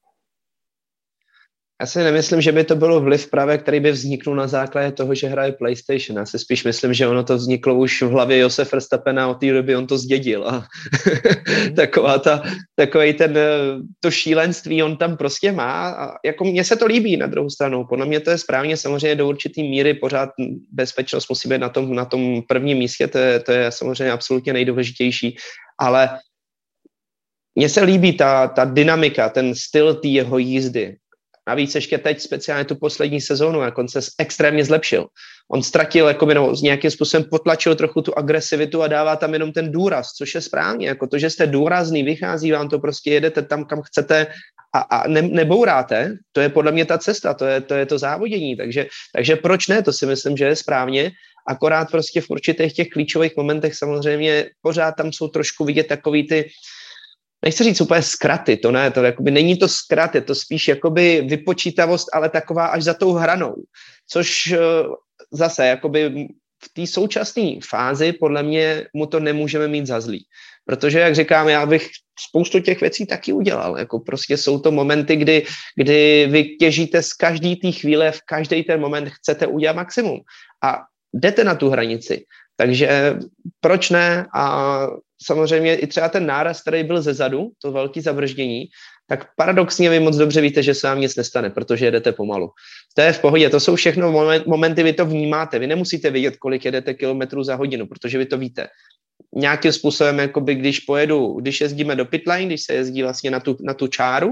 Já si nemyslím, že by to bylo vliv právě, který by vzniknul na základě toho, že hraje PlayStation. Já si spíš myslím, že ono to vzniklo už v hlavě Jose Verstappena, od té doby on to zdědil. A taková ta, takovej ten, to šílenství on tam prostě má. A jako mně se to líbí na druhou stranu. Podle mě to je správně, samozřejmě do určitý míry pořád bezpečnost musí být na tom, na tom prvním místě, to je, to je samozřejmě absolutně nejdůležitější. Ale mně se líbí ta, ta dynamika, ten styl té jeho jízdy. Navíc ještě teď speciálně tu poslední sezónu, jak on se extrémně zlepšil. On ztratil, jakoby, no, s nějakým způsobem potlačil trochu tu agresivitu a dává tam jenom ten důraz, což je správně. Jako to, že jste důrazný, vychází vám to, prostě jedete tam, kam chcete a, a ne, nebouráte, to je podle mě ta cesta, to je to, je to závodění. Takže, takže proč ne, to si myslím, že je správně. Akorát prostě v určitých těch klíčových momentech samozřejmě pořád tam jsou trošku vidět takový ty, nechci říct úplně zkraty, to ne, to jakoby není to zkrat, je to spíš jakoby vypočítavost, ale taková až za tou hranou, což zase jakoby v té současné fázi podle mě mu to nemůžeme mít za zlý, protože jak říkám, já bych spoustu těch věcí taky udělal, jako prostě jsou to momenty, kdy, kdy vy těžíte z každý té chvíle, v každý ten moment chcete udělat maximum a jdete na tu hranici. Takže proč ne? A samozřejmě i třeba ten náraz, který byl zezadu, to velký zabrždění, tak paradoxně vy moc dobře víte, že se vám nic nestane, protože jedete pomalu. To je v pohodě, to jsou všechno moment, momenty, vy to vnímáte, vy nemusíte vědět, kolik jedete kilometrů za hodinu, protože vy to víte. Nějakým způsobem, jakoby, když pojedu, když jezdíme do pitline, když se jezdí vlastně na tu, na tu čáru,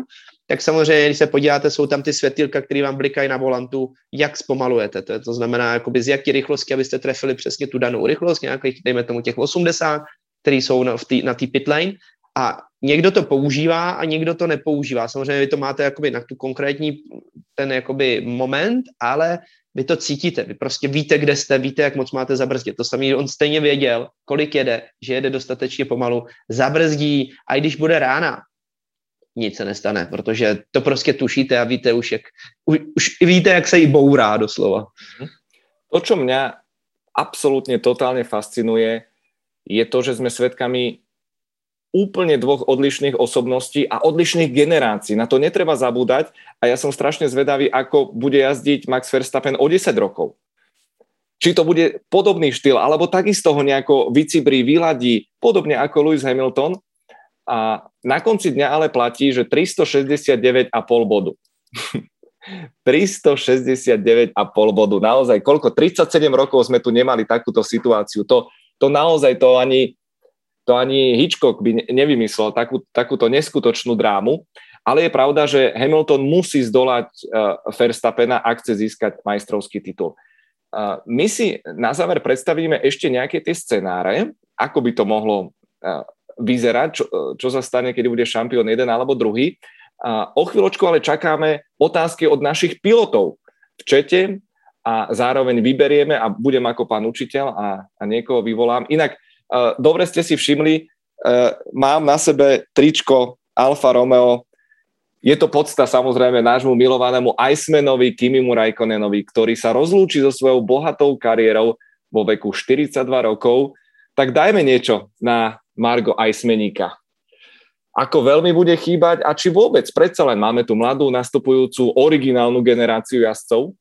tak samozřejmě, když se podíváte, jsou tam ty světýlka, které vám blikají na volantu, jak zpomalujete. To, je, to znamená, jakoby z jaký rychlosti, abyste trefili přesně tu danou rychlost, nějakých, dejme tomu těch osmdesát, který jsou na té na pit lane. A někdo to používá a někdo to nepoužívá. Samozřejmě vy to máte jakoby na tu konkrétní ten jakoby moment, ale vy to cítíte. Vy prostě víte, kde jste, víte, jak moc máte zabrzdit. To samý, on stejně věděl, kolik jede, že jede dostatečně pomalu, zabrzdí a i když bude rána, nic se nestane, protože to prostě tušíte a víte už, jak, už, už víte, jak se jí bourá doslova. To, čo mňa absolútne totálne fascinuje, je to, že sme svedkami úplne dvoch odlišných osobností a odlišných generácií. Na to netreba zabúdať a ja som strašne zvedavý, ako bude jazdiť Max Verstappen o desať rokov. Či to bude podobný štýl, alebo takisto ho nejako vycibrí, vyladí, podobne ako Lewis Hamilton. A na konci dňa ale platí, že tristošesťdesiatdeväť celá päť bodu. tristošesťdesiatdeväť celá päť bodu. Naozaj, koľko? tridsaťsedem rokov sme tu nemali takúto situáciu. To, to naozaj, to ani, to ani Hitchcock by nevymyslel, takú, takúto neskutočnú drámu. Ale je pravda, že Hamilton musí zdolať uh, Verstappena, ak chce získať majstrovský titul. Uh, my si na záver predstavíme ešte nejaké tie scenáre, ako by to mohlo uh, vyzerať, čo, čo sa stane, keď bude šampión jeden alebo druhý. A o chvíľočku ale čakáme otázky od našich pilotov v čete a zároveň vyberieme a budem ako pán učiteľ a, a niekoho vyvolám. Inak, uh, dobre ste si všimli, uh, mám na sebe tričko Alfa Romeo. Je to podsta samozrejme nášmu milovanému Icemanovi Kimimu Räikkönenovi, ktorý sa rozlúči so svojou bohatou kariérou vo veku štyridsaťdva rokov. Tak dajme niečo na Margo Icemaníka. Ako veľmi bude chýbať a či vôbec predsa len máme tu mladú nastupujúcu originálnu generáciu jazdcov?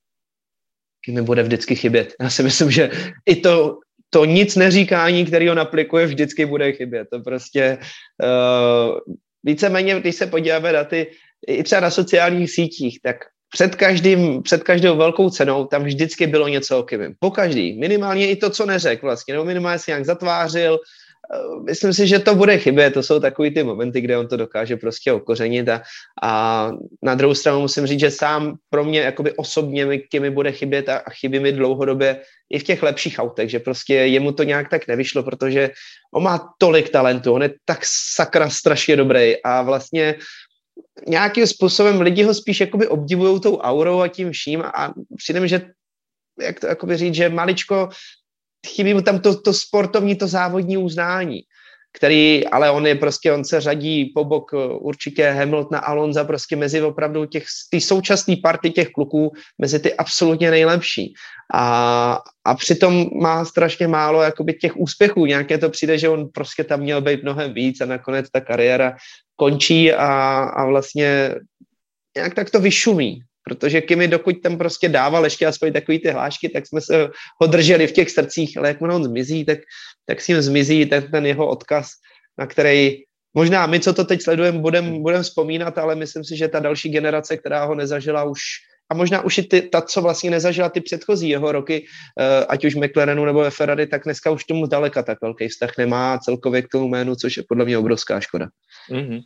Mi bude vždycky chybět. Já si myslím, že i to, to nic neříkání, který on aplikuje, vždycky bude chybět. To prostě uh, víceméně, když se podíváme na ty, i třeba na sociálních sítích, tak před, každým, před každou velkou cenou tam vždycky bylo něco o Kimim. Po každý. Minimálně i to, co neřekl vlastně. Nebo minimálně si nějak zatvářil. Myslím si, že to bude chybět. To jsou takový ty momenty, kde on to dokáže prostě okořenit. A, a na druhou stranu musím říct, že sám pro mě jakoby osobně mi Kimi bude chybět a, a chybí mi dlouhodobě i v těch lepších autech, že prostě jemu to nějak tak nevyšlo, protože on má tolik talentu, on je tak sakra strašně dobrý a vlastně nějakým způsobem lidi ho spíš jakoby obdivujou tou aurou a tím vším a přijde mi, že jak to jakoby říct, že maličko chybí mu tam to, to sportovní, to závodní uznání, který, ale on je prostě, on se řadí po bok určitě Hamiltona, Alonza prostě mezi opravdu těch, ty současné party těch kluků, mezi ty absolutně nejlepší. A, a přitom má strašně málo jakoby těch úspěchů, nějaké to přijde, že on prostě tam měl být mnohem víc a nakonec ta kariéra končí a, a vlastně nějak tak to vyšumí. Protože Kimi, dokud tam prostě dával ještě aspoň takový ty hlášky, tak jsme se ho drželi v těch srdcích, ale jakmile on zmizí, tak, tak s ním zmizí ten, ten jeho odkaz, na který možná my, co to teď sledujeme, budeme budem vzpomínat, ale myslím si, že ta další generace, která ho nezažila už, a možná už i ty, ta, co vlastně nezažila ty předchozí jeho roky, ať už McLarenu nebo ve Ferrari, tak dneska už tomu zdaleka tak velký vztah nemá celkově k tomu jménu, což je podle mě obrovská škoda. Mm-hmm.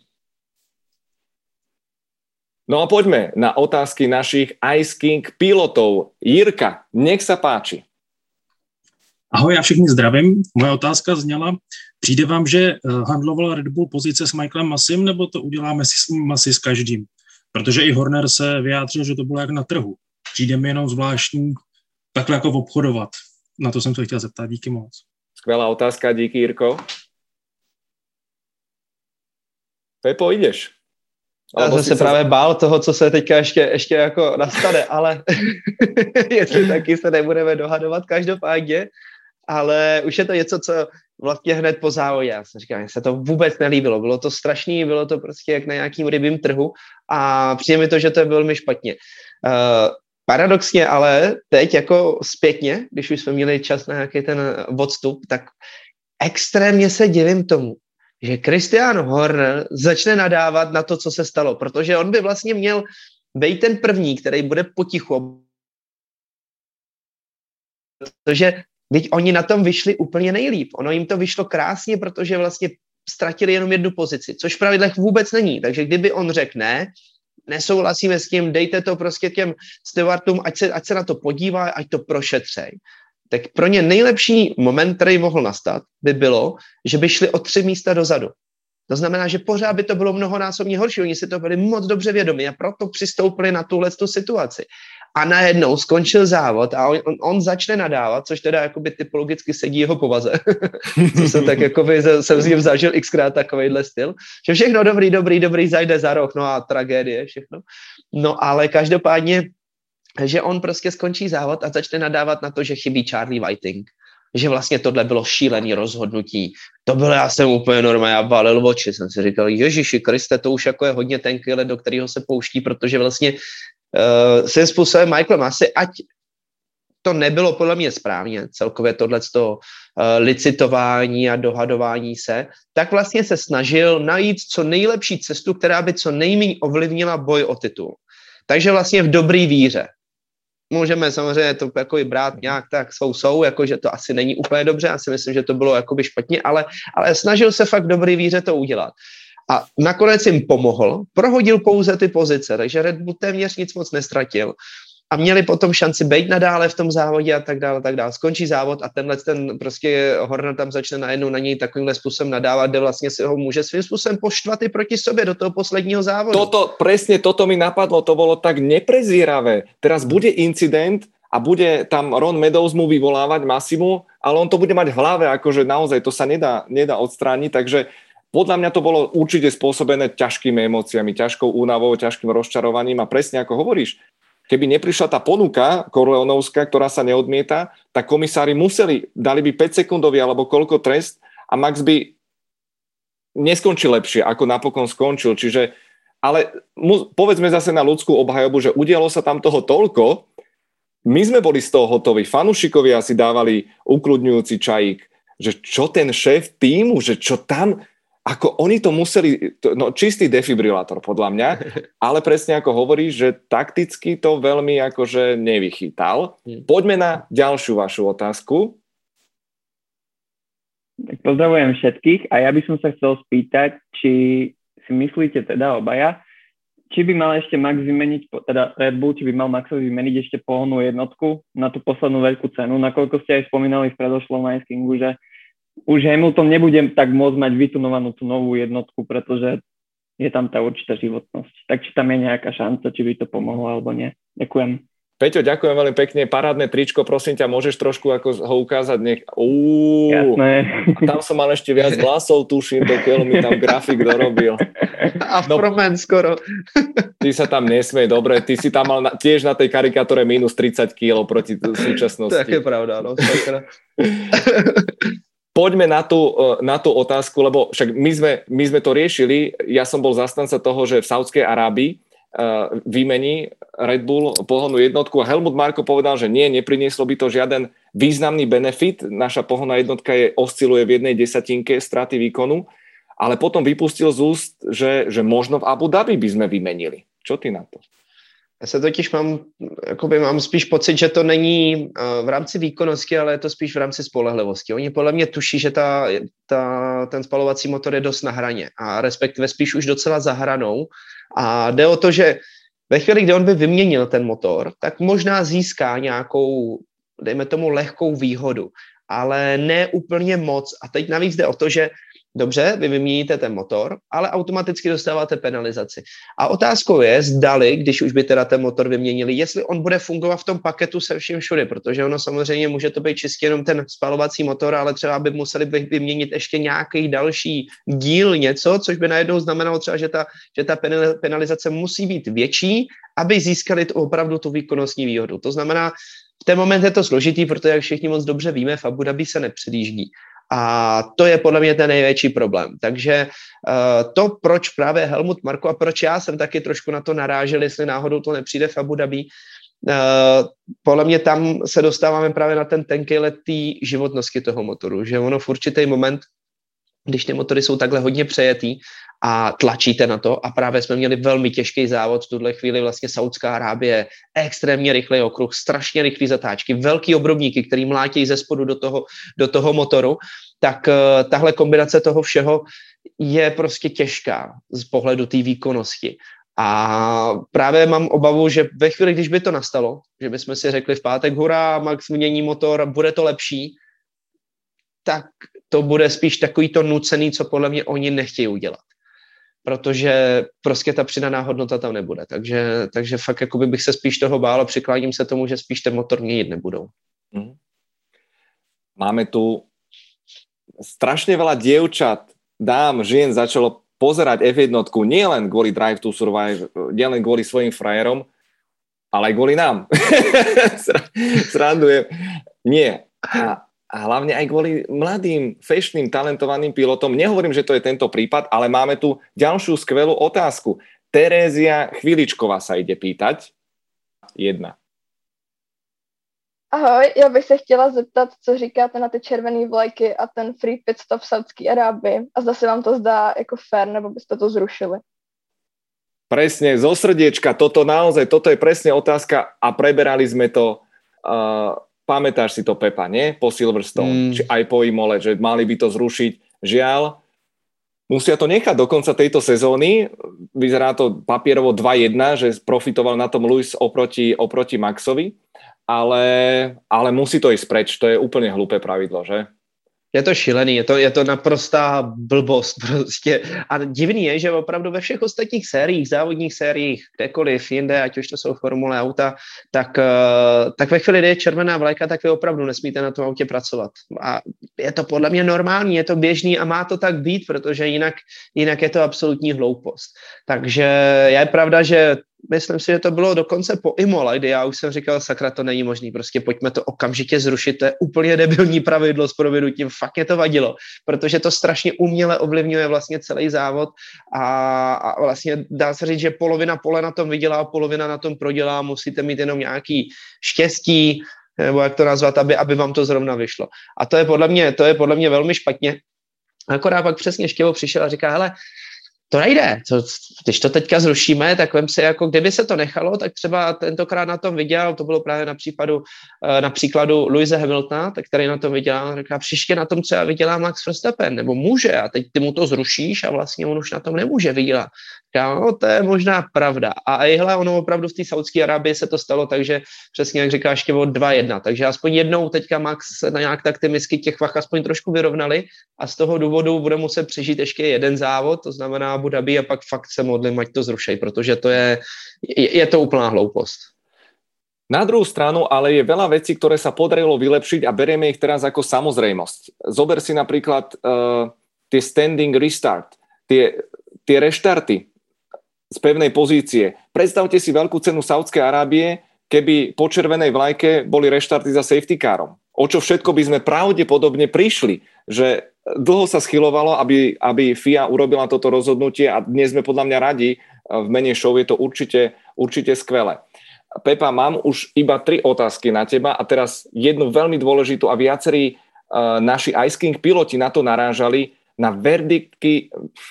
No a poďme na otázky našich Ice King pilotov. Jirka, nech sa páči. Ahoj, já všichni zdravím. Moje otázka zněla, přijde vám, že handloval Red Bull pozice s Michaelem Masim, nebo to uděláme Masi s každým? Protože i Horner se vyjádřil, že to bylo jak na trhu. Přijde mi jenom zvláštní takhle jako obchodovat. Na to jsem se chtěl zeptat, díky moc. Skvělá otázka, díky Jirko. Pepo, ideš? Já jsem se právě bál toho, co se teďka ještě, ještě jako nastane, ale jestli taky se nebudeme dohadovat každopádně, ale už je to něco, co vlastně hned po závodě, já jsem říkal, mně se to vůbec nelíbilo, bylo to strašný, bylo to prostě jak na nějakým rybím trhu a přijde mi to, že to je velmi špatně. Uh, paradoxně ale teď jako zpětně, když už jsme měli čas na nějaký ten odstup, tak extrémně se divím tomu, že Christian Horner začne nadávat na to, co se stalo, protože on by vlastně měl být ten první, který bude potichu. Protože teď oni na tom vyšli úplně nejlíp. Ono jim to vyšlo krásně, protože vlastně ztratili jenom jednu pozici, což v pravidlech vůbec není. Takže kdyby on řekl ne, nesouhlasíme s tím, dejte to prostě těm stewardům, ať se, ať se na to podívají, ať to prošetřej. Tak pro ně nejlepší moment, který mohl nastat, by bylo, že by šli o tři místa dozadu. To znamená, že pořád by to bylo mnohonásobně horší. Oni si to byli moc dobře vědomi a proto přistoupili na tuhle situaci. A najednou skončil závod a on, on, on začne nadávat, což teda jakoby typologicky sedí jeho povaze. Co jsem tak jakoby, jsem s ním zažil xkrát takovejhle styl. Že všechno dobrý, dobrý, dobrý, zajde za roh, no a tragédie, všechno. No ale každopádně, že on prostě skončí závod a začne nadávat na to, že chybí Charlie Whiting. Že vlastně tohle bylo šílený rozhodnutí. To bylo, já jsem úplně normálně, já balil oči, jsem si říkal, Ježiši Kriste, to už jako je hodně tenký let, do kterého se pouští, protože vlastně uh, svým způsobem Michael Masi, ať to nebylo podle mě správně, celkově tohleto uh, licitování a dohadování se, tak vlastně se snažil najít co nejlepší cestu, která by co nejméně ovlivnila boj o titul. Takže vlastně v dobrý víře. Můžeme samozřejmě to jako i brát nějak tak jsou, jsou, jako že to asi není úplně dobře, já si myslím, že to bylo jakoby špatně, ale, ale snažil se fakt v dobrý víře to udělat. A nakonec jim pomohl, prohodil pouze ty pozice, takže Red Bull téměř nic moc nestratil. A měli potom šanci být nadále v tom závodě a tak dále, tak dále. Skončí závod a tenhle ten prostě Horner tam začne najednou na něj takovýmhle způsobem nadávat, kde vlastně si ho může svým způsobem poštvat i proti sobě do toho posledního závodu. Toto, presne toto mi napadlo, to bolo tak neprezíravé. Teraz bude incident a bude tam Ron Meadows mu vyvolávať Massimu, ale on to bude mať v hlave, akože naozaj to sa nedá, nedá odstrániť, takže podľa mňa to bolo určite spôsobené ťažkými emóciami, ťažkou únavou, ťažkým rozčarovaním a presne ako hovoríš, keby neprišla tá ponuka Corleonovská, ktorá sa neodmieta, tak komisári museli, dali by päťsekundový alebo koľko trest a Max by neskončil lepšie, ako napokon skončil. Čiže, ale mu, povedzme zase na ľudskú obhajobu, že udialo sa tam toho toľko, my sme boli z toho hotoví, fanúšikovia si dávali ukludňujúci čajík, že čo ten šéf týmu, že čo tam... Ako oni to museli, no čistý defibrilátor podľa mňa, ale presne ako hovoríš, že takticky to veľmi akože nevychytal. Poďme na ďalšiu vašu otázku. Tak pozdravujem všetkých a ja by som sa chcel spýtať, či si myslíte teda obaja, či by mal ešte Max vymeniť, teda Red Bull, či by mal Maxovi vymeniť ešte pohonnú jednotku na tú poslednú veľkú cenu, nakoľko ste aj spomínali v predošlom Ice-Kingu, že už Hamilton nebude tak môcť mať vytunovanú tú novú jednotku, pretože je tam tá určitá životnosť. Tak či tam je nejaká šanca, či by to pomohlo alebo nie. Ďakujem. Peťo, ďakujem veľmi pekne. Parádne tričko, prosím ťa, môžeš trošku ako ho ukázať? Nech... Uú, jasné. A tam som mal ešte viac vlasov, tuším, dokiaľ mi tam grafik dorobil. A v no, promen skoro. Ty sa tam nesmej, dobre. Ty si tam mal na, tiež na tej karikátore minus tridsať kíl proti súčasnosti. Tak je pravda, no. Poďme na tú, na tú otázku, lebo však my sme, my sme to riešili. Ja som bol zastanca toho, že v Saudskej Arábii uh, vymení Red Bull pohonnú jednotku a Helmut Marko povedal, že nie, neprinieslo by to žiaden významný benefit. Naša pohonná jednotka je, osciluje v jednej desatinke straty výkonu, ale potom vypustil z úst, že, že možno v Abu Dhabi by sme vymenili. Čo ty na to? Já se totiž mám, jakoby mám spíš pocit, že to není uh, v rámci výkonnosti, ale je to spíš v rámci spolehlivosti. Oni podle mě tuší, že ta, ta, ten spalovací motor je dost na hraně a respektive spíš už docela za hranou. A jde o to, že ve chvíli, kdy on by vyměnil ten motor, tak možná získá nějakou, dejme tomu, lehkou výhodu, ale ne úplně moc. A teď navíc jde o to, že dobře, vy vyměníte ten motor, ale automaticky dostáváte penalizaci. A otázkou je, zdali, když už by teda ten motor vyměnili, jestli on bude fungovat v tom paketu se vším všude, protože ono samozřejmě může to být čistě jenom ten spalovací motor, ale třeba by museli vyměnit ještě nějaký další díl něco, což by najednou znamenalo třeba, že ta, že ta penalizace musí být větší, aby získali tu, opravdu tu výkonnostní výhodu. To znamená, v ten moment je to složitý, protože jak všichni moc dobře víme, v Abu Dhabi se nepředjíždí. A to je podle mě ten největší problém. Takže uh, to, proč právě Helmut Marko a proč já jsem taky trošku na to narážel, jestli náhodou to nepřijde v Abu Dhabi, uh, podle mě tam se dostáváme právě na ten tenký let té životnosti toho motoru, že ono v určitý moment, když ty motory jsou takhle hodně přejetý a tlačíte na to a právě jsme měli velmi těžký závod v tuhle chvíli vlastně Saudská Arábie, extrémně rychlý okruh, strašně rychlý zatáčky, velký obrubníky, který mlátějí ze spodu do toho, do toho motoru, tak uh, tahle kombinace toho všeho je prostě těžká z pohledu té výkonnosti. A právě mám obavu, že ve chvíli, když by to nastalo, že bychom si řekli v pátek, hurá, Max mění motor, bude to lepší, tak to bude spíš takový to nucený, co podle mě oni nechtějí udělat. Protože prostě ta přidaná hodnota tam nebude. Takže, takže fakt jakoby bych se spíš toho bál a přikláním se tomu, že spíš ten motor měnit nebudou. Máme tu strašne veľa dievčat, dám, žien začalo pozerať ef jedna nie len kvôli Drive to Survive, nie len kvôli svojim frajerom, ale aj kvôli nám. Srandujem. Nie. A, a hlavne aj kvôli mladým, fashionným, talentovaným pilotom. Nehovorím, že to je tento prípad, ale máme tu ďalšiu skvelú otázku. Terézia Chviličková sa ide pýtať. Jedna. Ahoj, já bych se chtěla zeptat, co říkáte na ty červené vlajky a ten free pit stop v Saudské Arábii a zda se vám to zdá jako fair, nebo byste to zrušili? Presne, zo srdiečka, toto naozaj, toto je presne otázka a preberali sme to, uh, pamätáš si to, Pepa, nie? Po Silverstone, mm. či aj po Imole, že mali by to zrušiť. Žiaľ, musia to nechať do konca tejto sezóny, vyzerá to papierovo dva jedna, že profitoval na tom Lewis oproti, oproti Maxovi, ale, ale musí to ísť preč, to je úplne hlúpe pravidlo, že? Je to šílený, je to, je to naprostá blbost prostě. A divný je, že opravdu ve všech ostatních sériích, závodních sériích, kdekoliv jinde, ať už to jsou formule auta, tak, tak ve chvíli, kdy je červená vlajka, tak vy opravdu nesmíte na tom autě pracovat. A je to podle mě normální, je to běžný a má to tak být, protože jinak, jinak je to absolutní hloupost. Takže je pravda, že myslím si, že to bylo dokonce po Imola, kdy já už jsem říkal, sakra, to není možný, prostě pojďme to okamžitě zrušit, to je úplně debilní pravidlo s provědutím, fakt mě to vadilo, protože to strašně uměle ovlivňuje vlastně celý závod a, a vlastně dá se říct, že polovina pole na tom vydělá, polovina na tom prodělá, musíte mít jenom nějaký štěstí, nebo jak to nazvat, aby, aby vám to zrovna vyšlo. A to je podle mě, to je podle mě velmi špatně. Akorát pak přesně Štěvo přišel a říká, hele, to nejde. To, když to teďka zrušíme, tak vem si, jako kdyby se to nechalo, tak třeba tentokrát na tom vydělal, to bylo právě na případu, na příkladu Lewise Hamiltona, tak který na tom vydělal, říká, příště na tom třeba vydělá Max Verstappen, nebo může, a teď ty mu to zrušíš a vlastně on už na tom nemůže vydělat. Říká, no to je možná pravda. A ihle, ono opravdu v té Saudské Arábii se to stalo, takže přesně jak říkáš, ještě o dva jedna. Takže aspoň jednou teďka Max na nějak tak ty misky těch vach aspoň trošku vyrovnali a z toho důvodu bude muset přežít ještě jeden závod, to znamená Abu Dhabi, a pak fakt se modlím, ať to zrušej, protože to je, je, je to úplná hloupost. Na druhú stranu, ale je veľa vecí, ktoré sa podarilo vylepšiť a berieme ich teraz ako samozrejmosť. Zober si napríklad uh, tie standing restart, tie, tie reštarty z pevnej pozície. Predstavte si veľkú cenu Saudskej Arábie, keby po červenej vlajke boli reštarty za safety carom. O čo všetko by sme pravdepodobne prišli, že dlho sa schylovalo, aby, aby F I A urobila toto rozhodnutie a dnes sme podľa mňa radi, v mene show je to určite, určite skvelé. Pepa, mám už iba tri otázky na teba a teraz jednu veľmi dôležitú a viacerí uh, naši Ice King piloti na to narážali, na verdikty,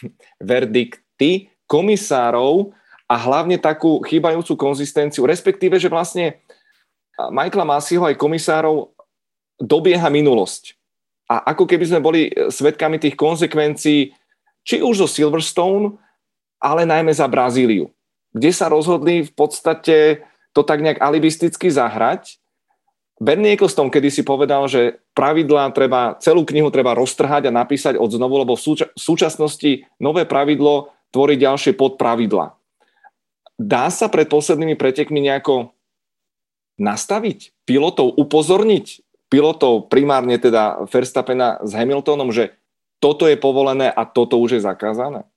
verdikty komisárov a hlavne takú chýbajúcu konzistenciu, respektíve, že vlastne Michaela Masiho aj komisárov dobieha minulosť. A ako keby sme boli svedkami tých konzekvencií, či už zo Silverstone, ale najmä za Brazíliu, kde sa rozhodli v podstate to tak nejak alibisticky zahrať. Bernie Ecclestone kedysi povedal, že pravidlá treba, celú knihu treba roztrhať a napísať od znovu, lebo v, súča- v súčasnosti nové pravidlo tvorí ďalšie podpravidlá. Dá sa pred poslednými pretekmi nejako nastaviť, pilotov upozorniť, pilotov primárne teda Verstappena s Hamiltonom, že toto je povolené a toto už je zakázané?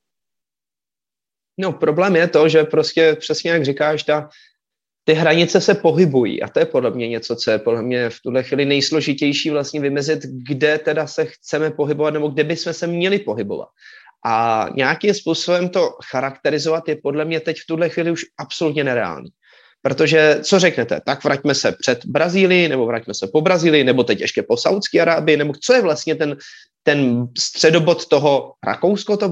No problém je to, že prostě přesně jak říkáš, ta ty hranice se pohybují a to je podle mě něco, co je podle mě v tuhle chvíli nejsložitější vlastně vymezit, kde teda se chceme pohybovat nebo kde bychom se měli pohybovat. A nějakým způsobem to charakterizovat je podle mě teď v tuhle chvíli už absolutně nereálný. Protože co řeknete, tak vraťme se před Brazílii, nebo vraťme se po Brazílii, nebo teď ještě po Saudské Arábii, nebo co je vlastně ten, ten středobod toho, Rakousko to bylo,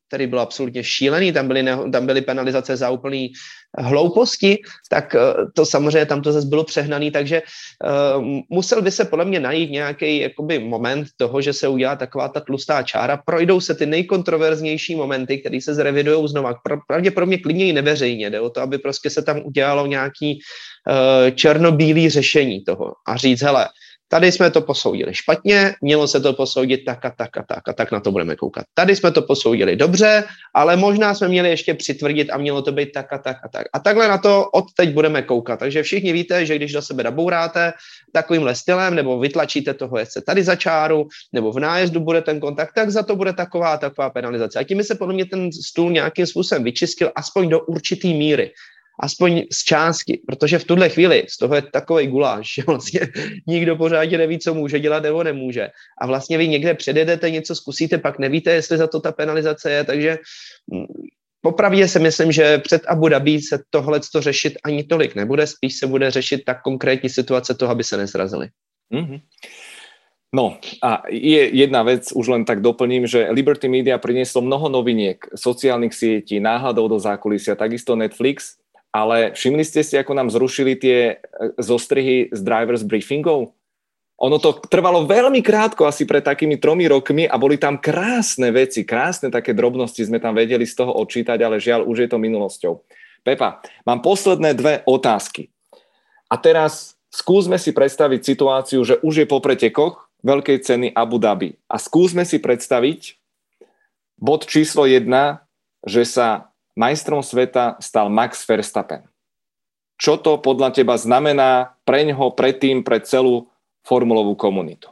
který byl absolutně šílený, tam byly, ne, tam byly penalizace za úplný hlouposti, tak to samozřejmě tam to zase bylo přehnaný, takže uh, musel by se podle mě najít nějaký jakoby moment toho, že se udělá taková ta tlustá čára, projdou se ty nejkontroverznější momenty, které se zrevidujou znova, pravděpodobně klidně i neveřejně, jde o to, aby prostě se tam udělalo nějaký uh, černobílý řešení toho a říct, hele, tady jsme to posoudili špatně, mělo se to posoudit tak a tak a tak a tak na to budeme koukat. Tady jsme to posoudili dobře, ale možná jsme měli ještě přitvrdit a mělo to být tak a tak a tak. A takhle na to od teď budeme koukat. Takže všichni víte, že když do sebe nabouráte takovýmhle stylem nebo vytlačíte toho jezdce tady za čáru nebo v nájezdu bude ten kontakt, tak za to bude taková taková penalizace. A tím by se podle mě ten stůl nějakým způsobem vyčistil aspoň do určitý míry. Aspoň z části, protože v tuhle chvíli z toho je takovej guláš, že vlastně nikdo pořádně neví, co může dělat nebo nemůže. A vlastně vy někde předjedete, něco zkusíte, pak nevíte, jestli za to ta penalizace je, takže popravdě si myslím, že před Abu Dhabi se tohleto řešit ani tolik nebude, spíš se bude řešit tak konkrétní situace toho, aby se nezrazili. Mm-hmm. No a je jedna vec, už len tak doplním, že Liberty Media prinieslo mnoho noviniek sociálnych sietí, náhľadov do zákulisia, takisto Netflix, ale všimli ste si, ako nám zrušili tie zostrihy z drivers briefingov? Ono to trvalo veľmi krátko, asi pred takými tromi rokmi a boli tam krásne veci, krásne také drobnosti sme tam vedeli z toho odčítať, ale žiaľ, už je to minulosťou. Pepa, mám posledné dve otázky. A teraz skúsme si predstaviť situáciu, že už je po pretekoch veľkej ceny Abu Dhabi. A skúsme si predstaviť bod číslo jedna, že sa majstrom sveta stal Max Verstappen. Čo to podľa teba znamená preňho, predtým, pre celú formulovú komunitu?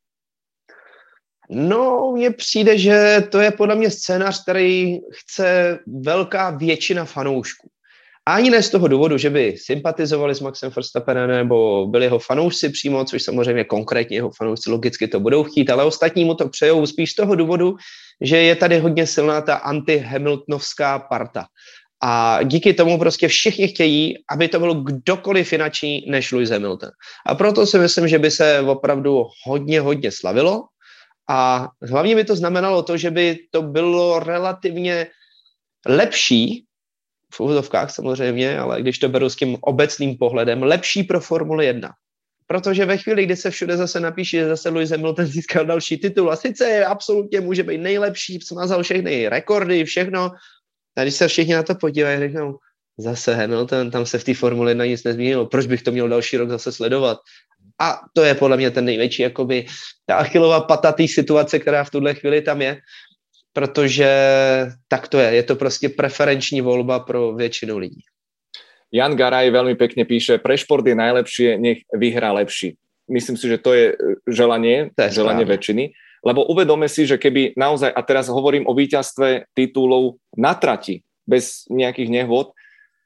No, mně přijde, že to je podle mě scénář, který chce velká většina fanoušků. A ani ne z toho důvodu, že by sympatizovali s Maxem Verstappenem nebo byli jeho fanoušci přímo, což samozřejmě konkrétně jeho fanoušci logicky to budou chtít, ale ostatní mu to přejou spíš z toho důvodu, že je tady hodně silná ta anti-Hamiltonovská parta. A díky tomu prostě všichni chtějí, aby to bylo kdokoliv jináčí než Lewis Hamilton. A proto si myslím, že by se opravdu hodně, hodně slavilo. A hlavně by to znamenalo to, že by to bylo relativně lepší, v úvodovkách samozřejmě, ale když to beru s tím obecným pohledem, lepší pro Formuli jedna. Protože ve chvíli, kdy se všude zase napíše, že zase Lewis Hamilton získal další titul a sice je absolutně může být nejlepší, smazal všechny rekordy, všechno, a když se všichni na to podívají, řeknou, zase Hamilton, tam se v té Formuli jedna nic nezměnilo, proč bych to měl další rok zase sledovat? A to je podle mě ten největší, jakoby, ta Achillova pata té situace, která v tuhle chvíli tam je, protože tak to je, je to prostě preferenční volba pro většinu lidí. Jan Garaj veľmi pekne píše, pre šport je najlepšie, nech vyhrá lepší. Myslím si, že to je želanie, to je želanie správne. Väčšiny, lebo uvedome si, že keby naozaj, a teraz hovorím o víťazstve titulov na trati, bez nejakých nehôd,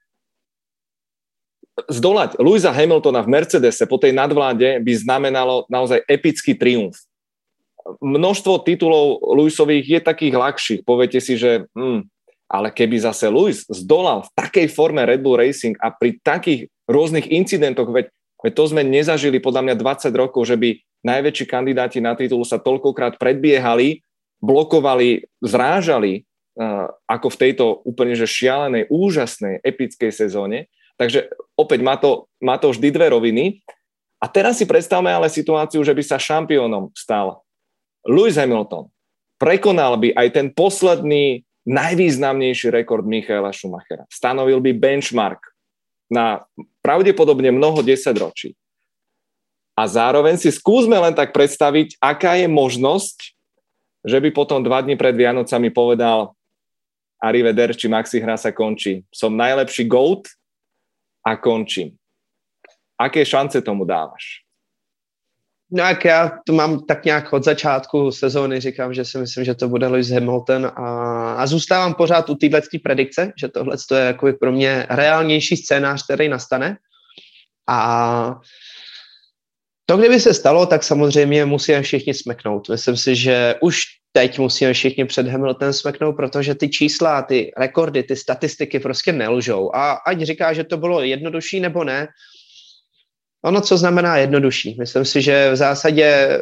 zdolať Lewisa Hamiltona v Mercedese po tej nadvláde by znamenalo naozaj epický triumf. Množstvo titulov Lewisových je takých ľahších. Poviete si, že hm, ale keby zase Lewis zdolal v takej forme Red Bull Racing a pri takých rôznych incidentoch, veď, veď to sme nezažili podľa mňa dvadsať rokov, že by najväčší kandidáti na titul sa toľkokrát predbiehali, blokovali, zrážali uh, ako v tejto úplne že šialenej, úžasnej, epickej sezóne. Takže opäť má to, má to vždy dve roviny. A teraz si predstavme ale situáciu, že by sa šampiónom stal Lewis Hamilton. Prekonal by aj ten posledný najvýznamnejší rekord Michaela Schumachera. Stanovil by benchmark na pravdepodobne mnoho desaťročí. A zároveň si skúsme len tak predstaviť, aká je možnosť, že by potom dva dni pred Vianocami povedal arrivederci, Maxi, hra sa končí. Som najlepší GOAT a končím. Aké šance tomu dávaš? No jak já to mám tak nějak od začátku sezóny, říkám, že si myslím, že to bude Lewis Hamilton a, a zůstávám pořád u této predikce, že tohle je jako pro mě reálnější scénář, který nastane. A to, kdyby se stalo, tak samozřejmě musíme všichni smeknout. Myslím si, že už teď musíme všichni před Hamiltonem smeknout, protože ty čísla, ty rekordy, ty statistiky prostě nelžou. A ať říká, že to bylo jednodušší nebo ne, ono, co znamená jednodušší? Myslím si, že v zásadě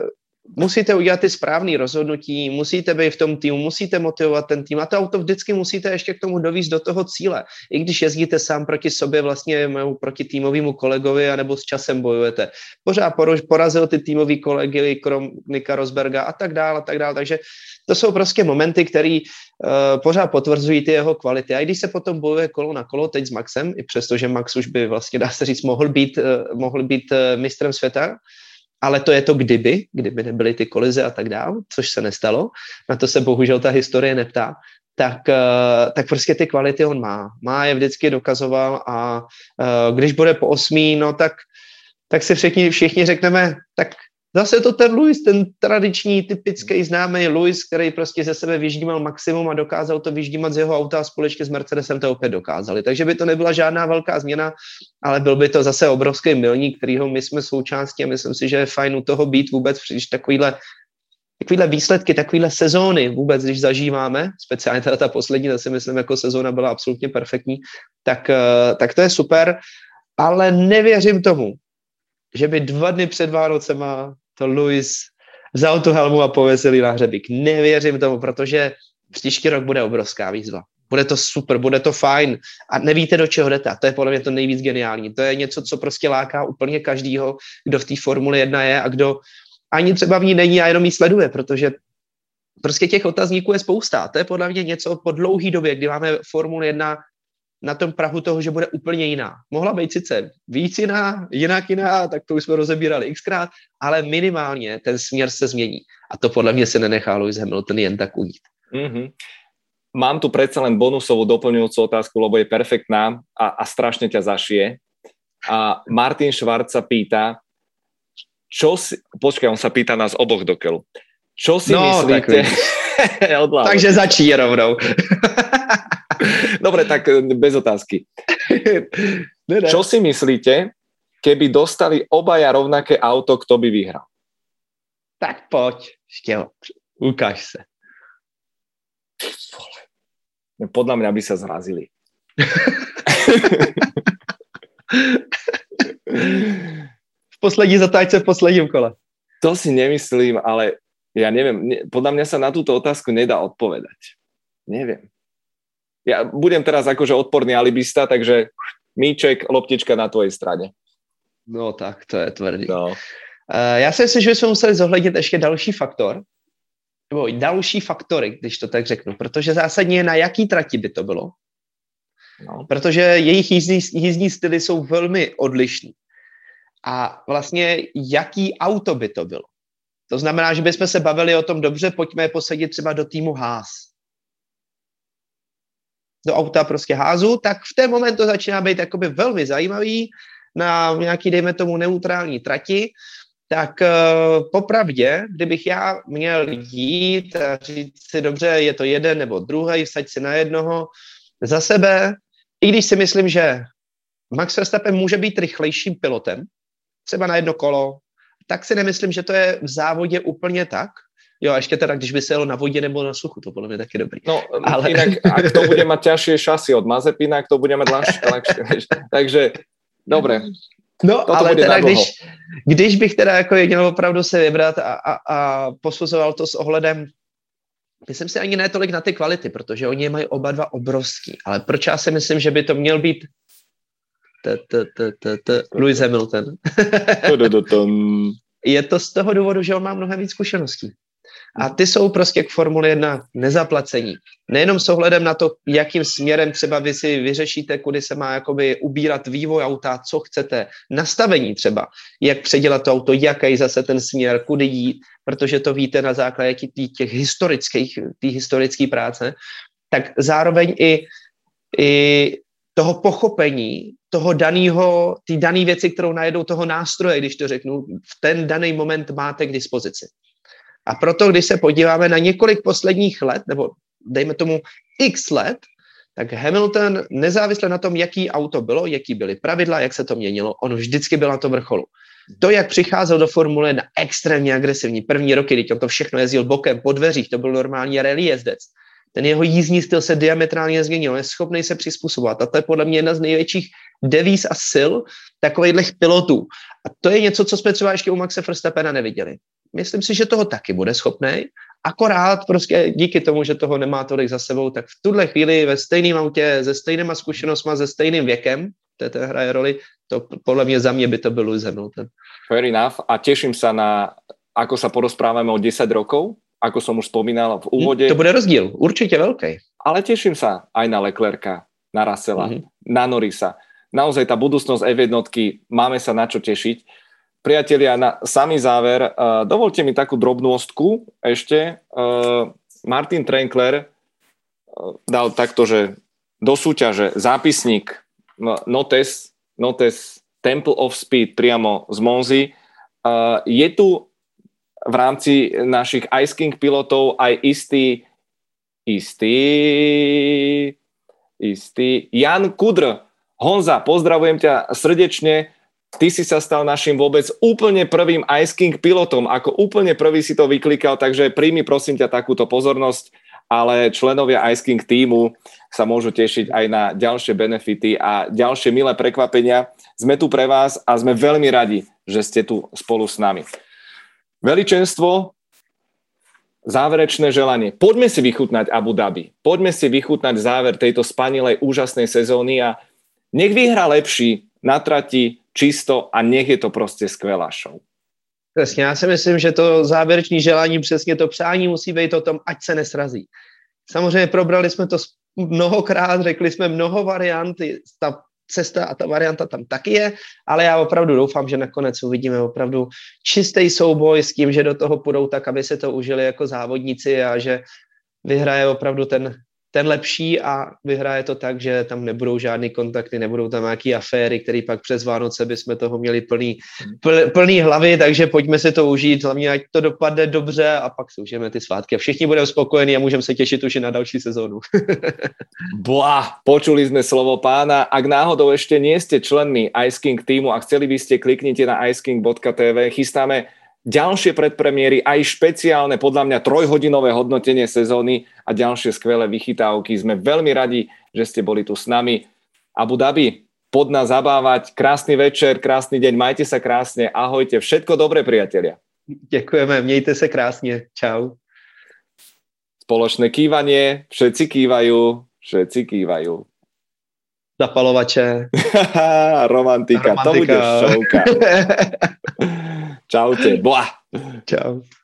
musíte udělat ty správné rozhodnutí, musíte být v tom týmu, musíte motivovat ten tým a to auto vždycky musíte ještě k tomu dovízt do toho cíle. I když jezdíte sám proti sobě, vlastně proti týmovému kolegovi, anebo s časem bojujete. Pořád porazil ty týmový kolegy, krom Nika Rosberga a tak dále, a tak dále. Takže to jsou prostě momenty, které uh, pořád potvrzují ty jeho kvality. A když se potom bojuje kolo na kolo, teď s Maxem, i přesto, že Max už by vlastně, dá se říct, mohl být, uh, mohl být uh, mistrem světa, ale to je to kdyby, kdyby nebyly ty kolize a tak dále, což se nestalo, na to se bohužel ta historie neptá, tak, uh, tak prostě ty kvality on má. Má je vždycky dokazoval a uh, když bude po osmý, no tak, tak si všichni, všichni řekneme, tak zase to ten Lewis, ten tradiční, typický, známý Lewis, který prostě ze sebe vyždímal maximum a dokázal to vyždímat z jeho auta a společně s Mercedesem to opět dokázali. Takže by to nebyla žádná velká změna, ale byl by to zase obrovský milník, kterýho my jsme součástí a myslím si, že je fajn u toho být vůbec, když takovýhle, takovýhle výsledky, takovýhle sezóny vůbec, když zažíváme, speciálně teda ta poslední, ta si myslím, jako sezóna byla absolutně perfektní, tak, tak to je super, ale nevěřím tomu, že by dva dny před Vánocema to Lewis vzal tu helmu a pověsil ji na hřebík. Nevěřím tomu, protože příští rok bude obrovská výzva. Bude to super, bude to fajn a nevíte, do čeho jdete. To je podle mě to nejvíc geniální. To je něco, co prostě láká úplně každýho, kdo v té Formule jedna je a kdo ani třeba v ní není a jenom ji sleduje, protože prostě těch otazníků je spousta. To je podle mě něco po dlouhý době, kdy máme Formule jedna na tom prahu toho, že bude úplně jiná. Mohla být sice víc jiná, jinak jiná, tak to už jsme rozebírali xkrát, ale minimálně ten směr se změní. A to podle mě se nenechá Lewis Hamilton jen tak ujít. Mm-hmm. Mám tu predsa len bonusovú doplňujúcu otázku, lebo je perfektná a, a strašne ťa zašije. A Martin Švarc sa pýta, čo si... Počkaj, on sa pýta nás oboch do keľu. Čo si no, myslíte... Takže začí rovnou. Dobre, tak bez otázky. Ne, ne. Čo si myslíte, keby dostali obaja rovnaké auto, kto by vyhral? Tak poď, Štělo, ukáž se. Podľa mňa by sa zrazili. V poslední zatáčce v posledním kole. To si nemyslím, ale ja neviem, podľa mňa sa na túto otázku nedá odpovedať. Neviem. Ja budem teraz akože odporný alibista, takže míček, loptička na tvojej strane. No tak, to je tvrdý. No. Uh, já si myslím, že bychom museli zohlednit ještě další faktor, nebo další faktory, když to tak řeknu, protože zásadně na jaký trati by to bylo. No. Protože jejich jízdní, jízdní styly jsou velmi odlišný. A vlastně jaký auto by to bylo. To znamená, že bychom se bavili o tom, dobře, pojďme je posadit třeba do týmu Haas. Do auta prostě Haasu, tak v ten moment to začíná být jakoby velmi zajímavý na nějaký, dejme tomu, neutrální trati, tak uh, popravdě, kdybych já měl jít a říct si, dobře, je to jeden nebo druhý, vsaď si na jednoho za sebe, i když si myslím, že Max Verstappen může být rychlejším pilotem, třeba na jedno kolo, tak si nemyslím, že to je v závodě úplně tak. Jo, a ještě teda, když by se jelo na vodě nebo na suchu, to podle mě taky dobrý. No, ale... inak, ak to bude mať ťažšie šasy od Mazepina, ak to bude mať ľahšie. Takže, dobre. No, toto ale teda, když, když bych teda jako měl opravdu se vybrat a, a, a posuzoval to s ohledem, myslím si ani ne tolik na ty kvality, protože oni mají oba dva obrovský, ale proč já si myslím, že by to měl být Lewis Hamilton. Je to z toho důvodu, že on má mnohem víc zkušeností. A ty jsou prostě k Formule jedna nezaplacení. Nejenom s ohledem na to, jakým směrem třeba vy si vyřešíte, kudy se má jakoby ubírat vývoj auta, co chcete, nastavení třeba, jak předělat to auto, jaký zase ten směr, kudy jít, protože to víte na základě těch historických, té historické práce, tak zároveň i, i toho pochopení, toho daného, té dané věci, kterou najednou toho nástroje, když to řeknu, v ten daný moment máte k dispozici. A proto, když se podíváme na několik posledních let, nebo dejme tomu x let, tak Hamilton, nezávisle na tom, jaký auto bylo, jaký byly pravidla, jak se to měnilo, on vždycky byl na tom vrcholu. To, jak přicházel do Formule jedna extrémně agresivní, první roky, když on to všechno jezdil bokem, po dveřích, to byl normální rally jezdec. Ten jeho jízdní styl se diametrálně změnil, on je schopný se přizpůsobovat. A to je podle mě jedna z největších devíz a sil takovejhlech pilotů. A to je něco, co jsme třeba ještě u Maxe Verstappena neviděli. myslím si, že toho taky bude schopnej, akorát prostě díky tomu, že toho nemá tolik za sebou, tak v tuhle chvíli ve stejném autě, se stejnýma zkušenostma, se stejným věkem, to hraje roli, to podle mě za mě by to byl Lewis Hamilton. Fair enough. A teším sa na, ako sa porozprávame o desať rokov, ako som už spomínal v úvode. To bude rozdíl, určite veľký. Ale teším sa aj na Leclerca, na Russella, mm-hmm. na Norrisa. Naozaj tá budúcnosť ef jedna, máme sa na čo tešiť. Priatelia, na samý záver, uh, dovolte mi takú drobnostku ešte. Uh, Martin Tränkler uh, dal takto, že do súťaže zápisník Notes, Notes Temple of Speed priamo z Monzy. Uh, je tu v rámci našich Ice King pilotov aj istý istý istý Jan Kudr. Honza, pozdravujem ťa srdečne. Ty si sa stal našim vôbec úplne prvým Ice King pilotom. Ako úplne prvý si to vyklikal, takže príjmi prosím ťa takúto pozornosť, ale členovia Ice King týmu sa môžu tešiť aj na ďalšie benefity a ďalšie milé prekvapenia. Sme tu pre vás a sme veľmi radi, že ste tu spolu s nami. Veličenstvo, záverečné želanie. Poďme si vychutnať Abu Dhabi. Poďme si vychutnať záver tejto spanilej, úžasnej sezóny a nech vyhrá lepší na trati, čisto a nech je to prostě skvělá show. Přesně, já si myslím, že to závěrečné želání, přesně to přání musí být o tom, ať se nesrazí. Samozřejmě probrali jsme to mnohokrát, řekli jsme mnoho variant, ta cesta a ta varianta tam taky je, ale já opravdu doufám, že nakonec uvidíme opravdu čistý souboj s tím, že do toho půjdou tak, aby se to užili jako závodníci a že vyhraje opravdu ten, ten lepší a vyhraje to tak, že tam nebudou žádný kontakty, nebudou tam nějaký aféry, který pak přes Vánoce bychom toho měli plný, pl, plný hlavy, takže pojďme si to užít, hlavně ať to dopadne dobře a pak si užijeme ty svátky a všichni budeme spokojení a můžeme se těšit už i na další sezónu. Blah, počuli sme slovo pána. Ak náhodou ešte nie ste členmi Ice King týmu a chceli by ste, kliknite na iceking bodka té vé. Chystáme ďalšie predpremiéry, aj špeciálne, podľa mňa trojhodinové hodnotenie sezóny a ďalšie skvelé vychytávky. Sme veľmi radi, že ste boli tu s nami. Abu Dhabi, pod nás zabávať. Krásny večer, krásny deň, majte sa krásne, ahojte, všetko dobré, priatelia. Děkujeme, mějte se krásně, čau. Spoločné kývanie, všetci kývajú, všetci kývajú. Zapalovače. Romantika, Romantika, to bude šovka. Čaute, boa. Čau.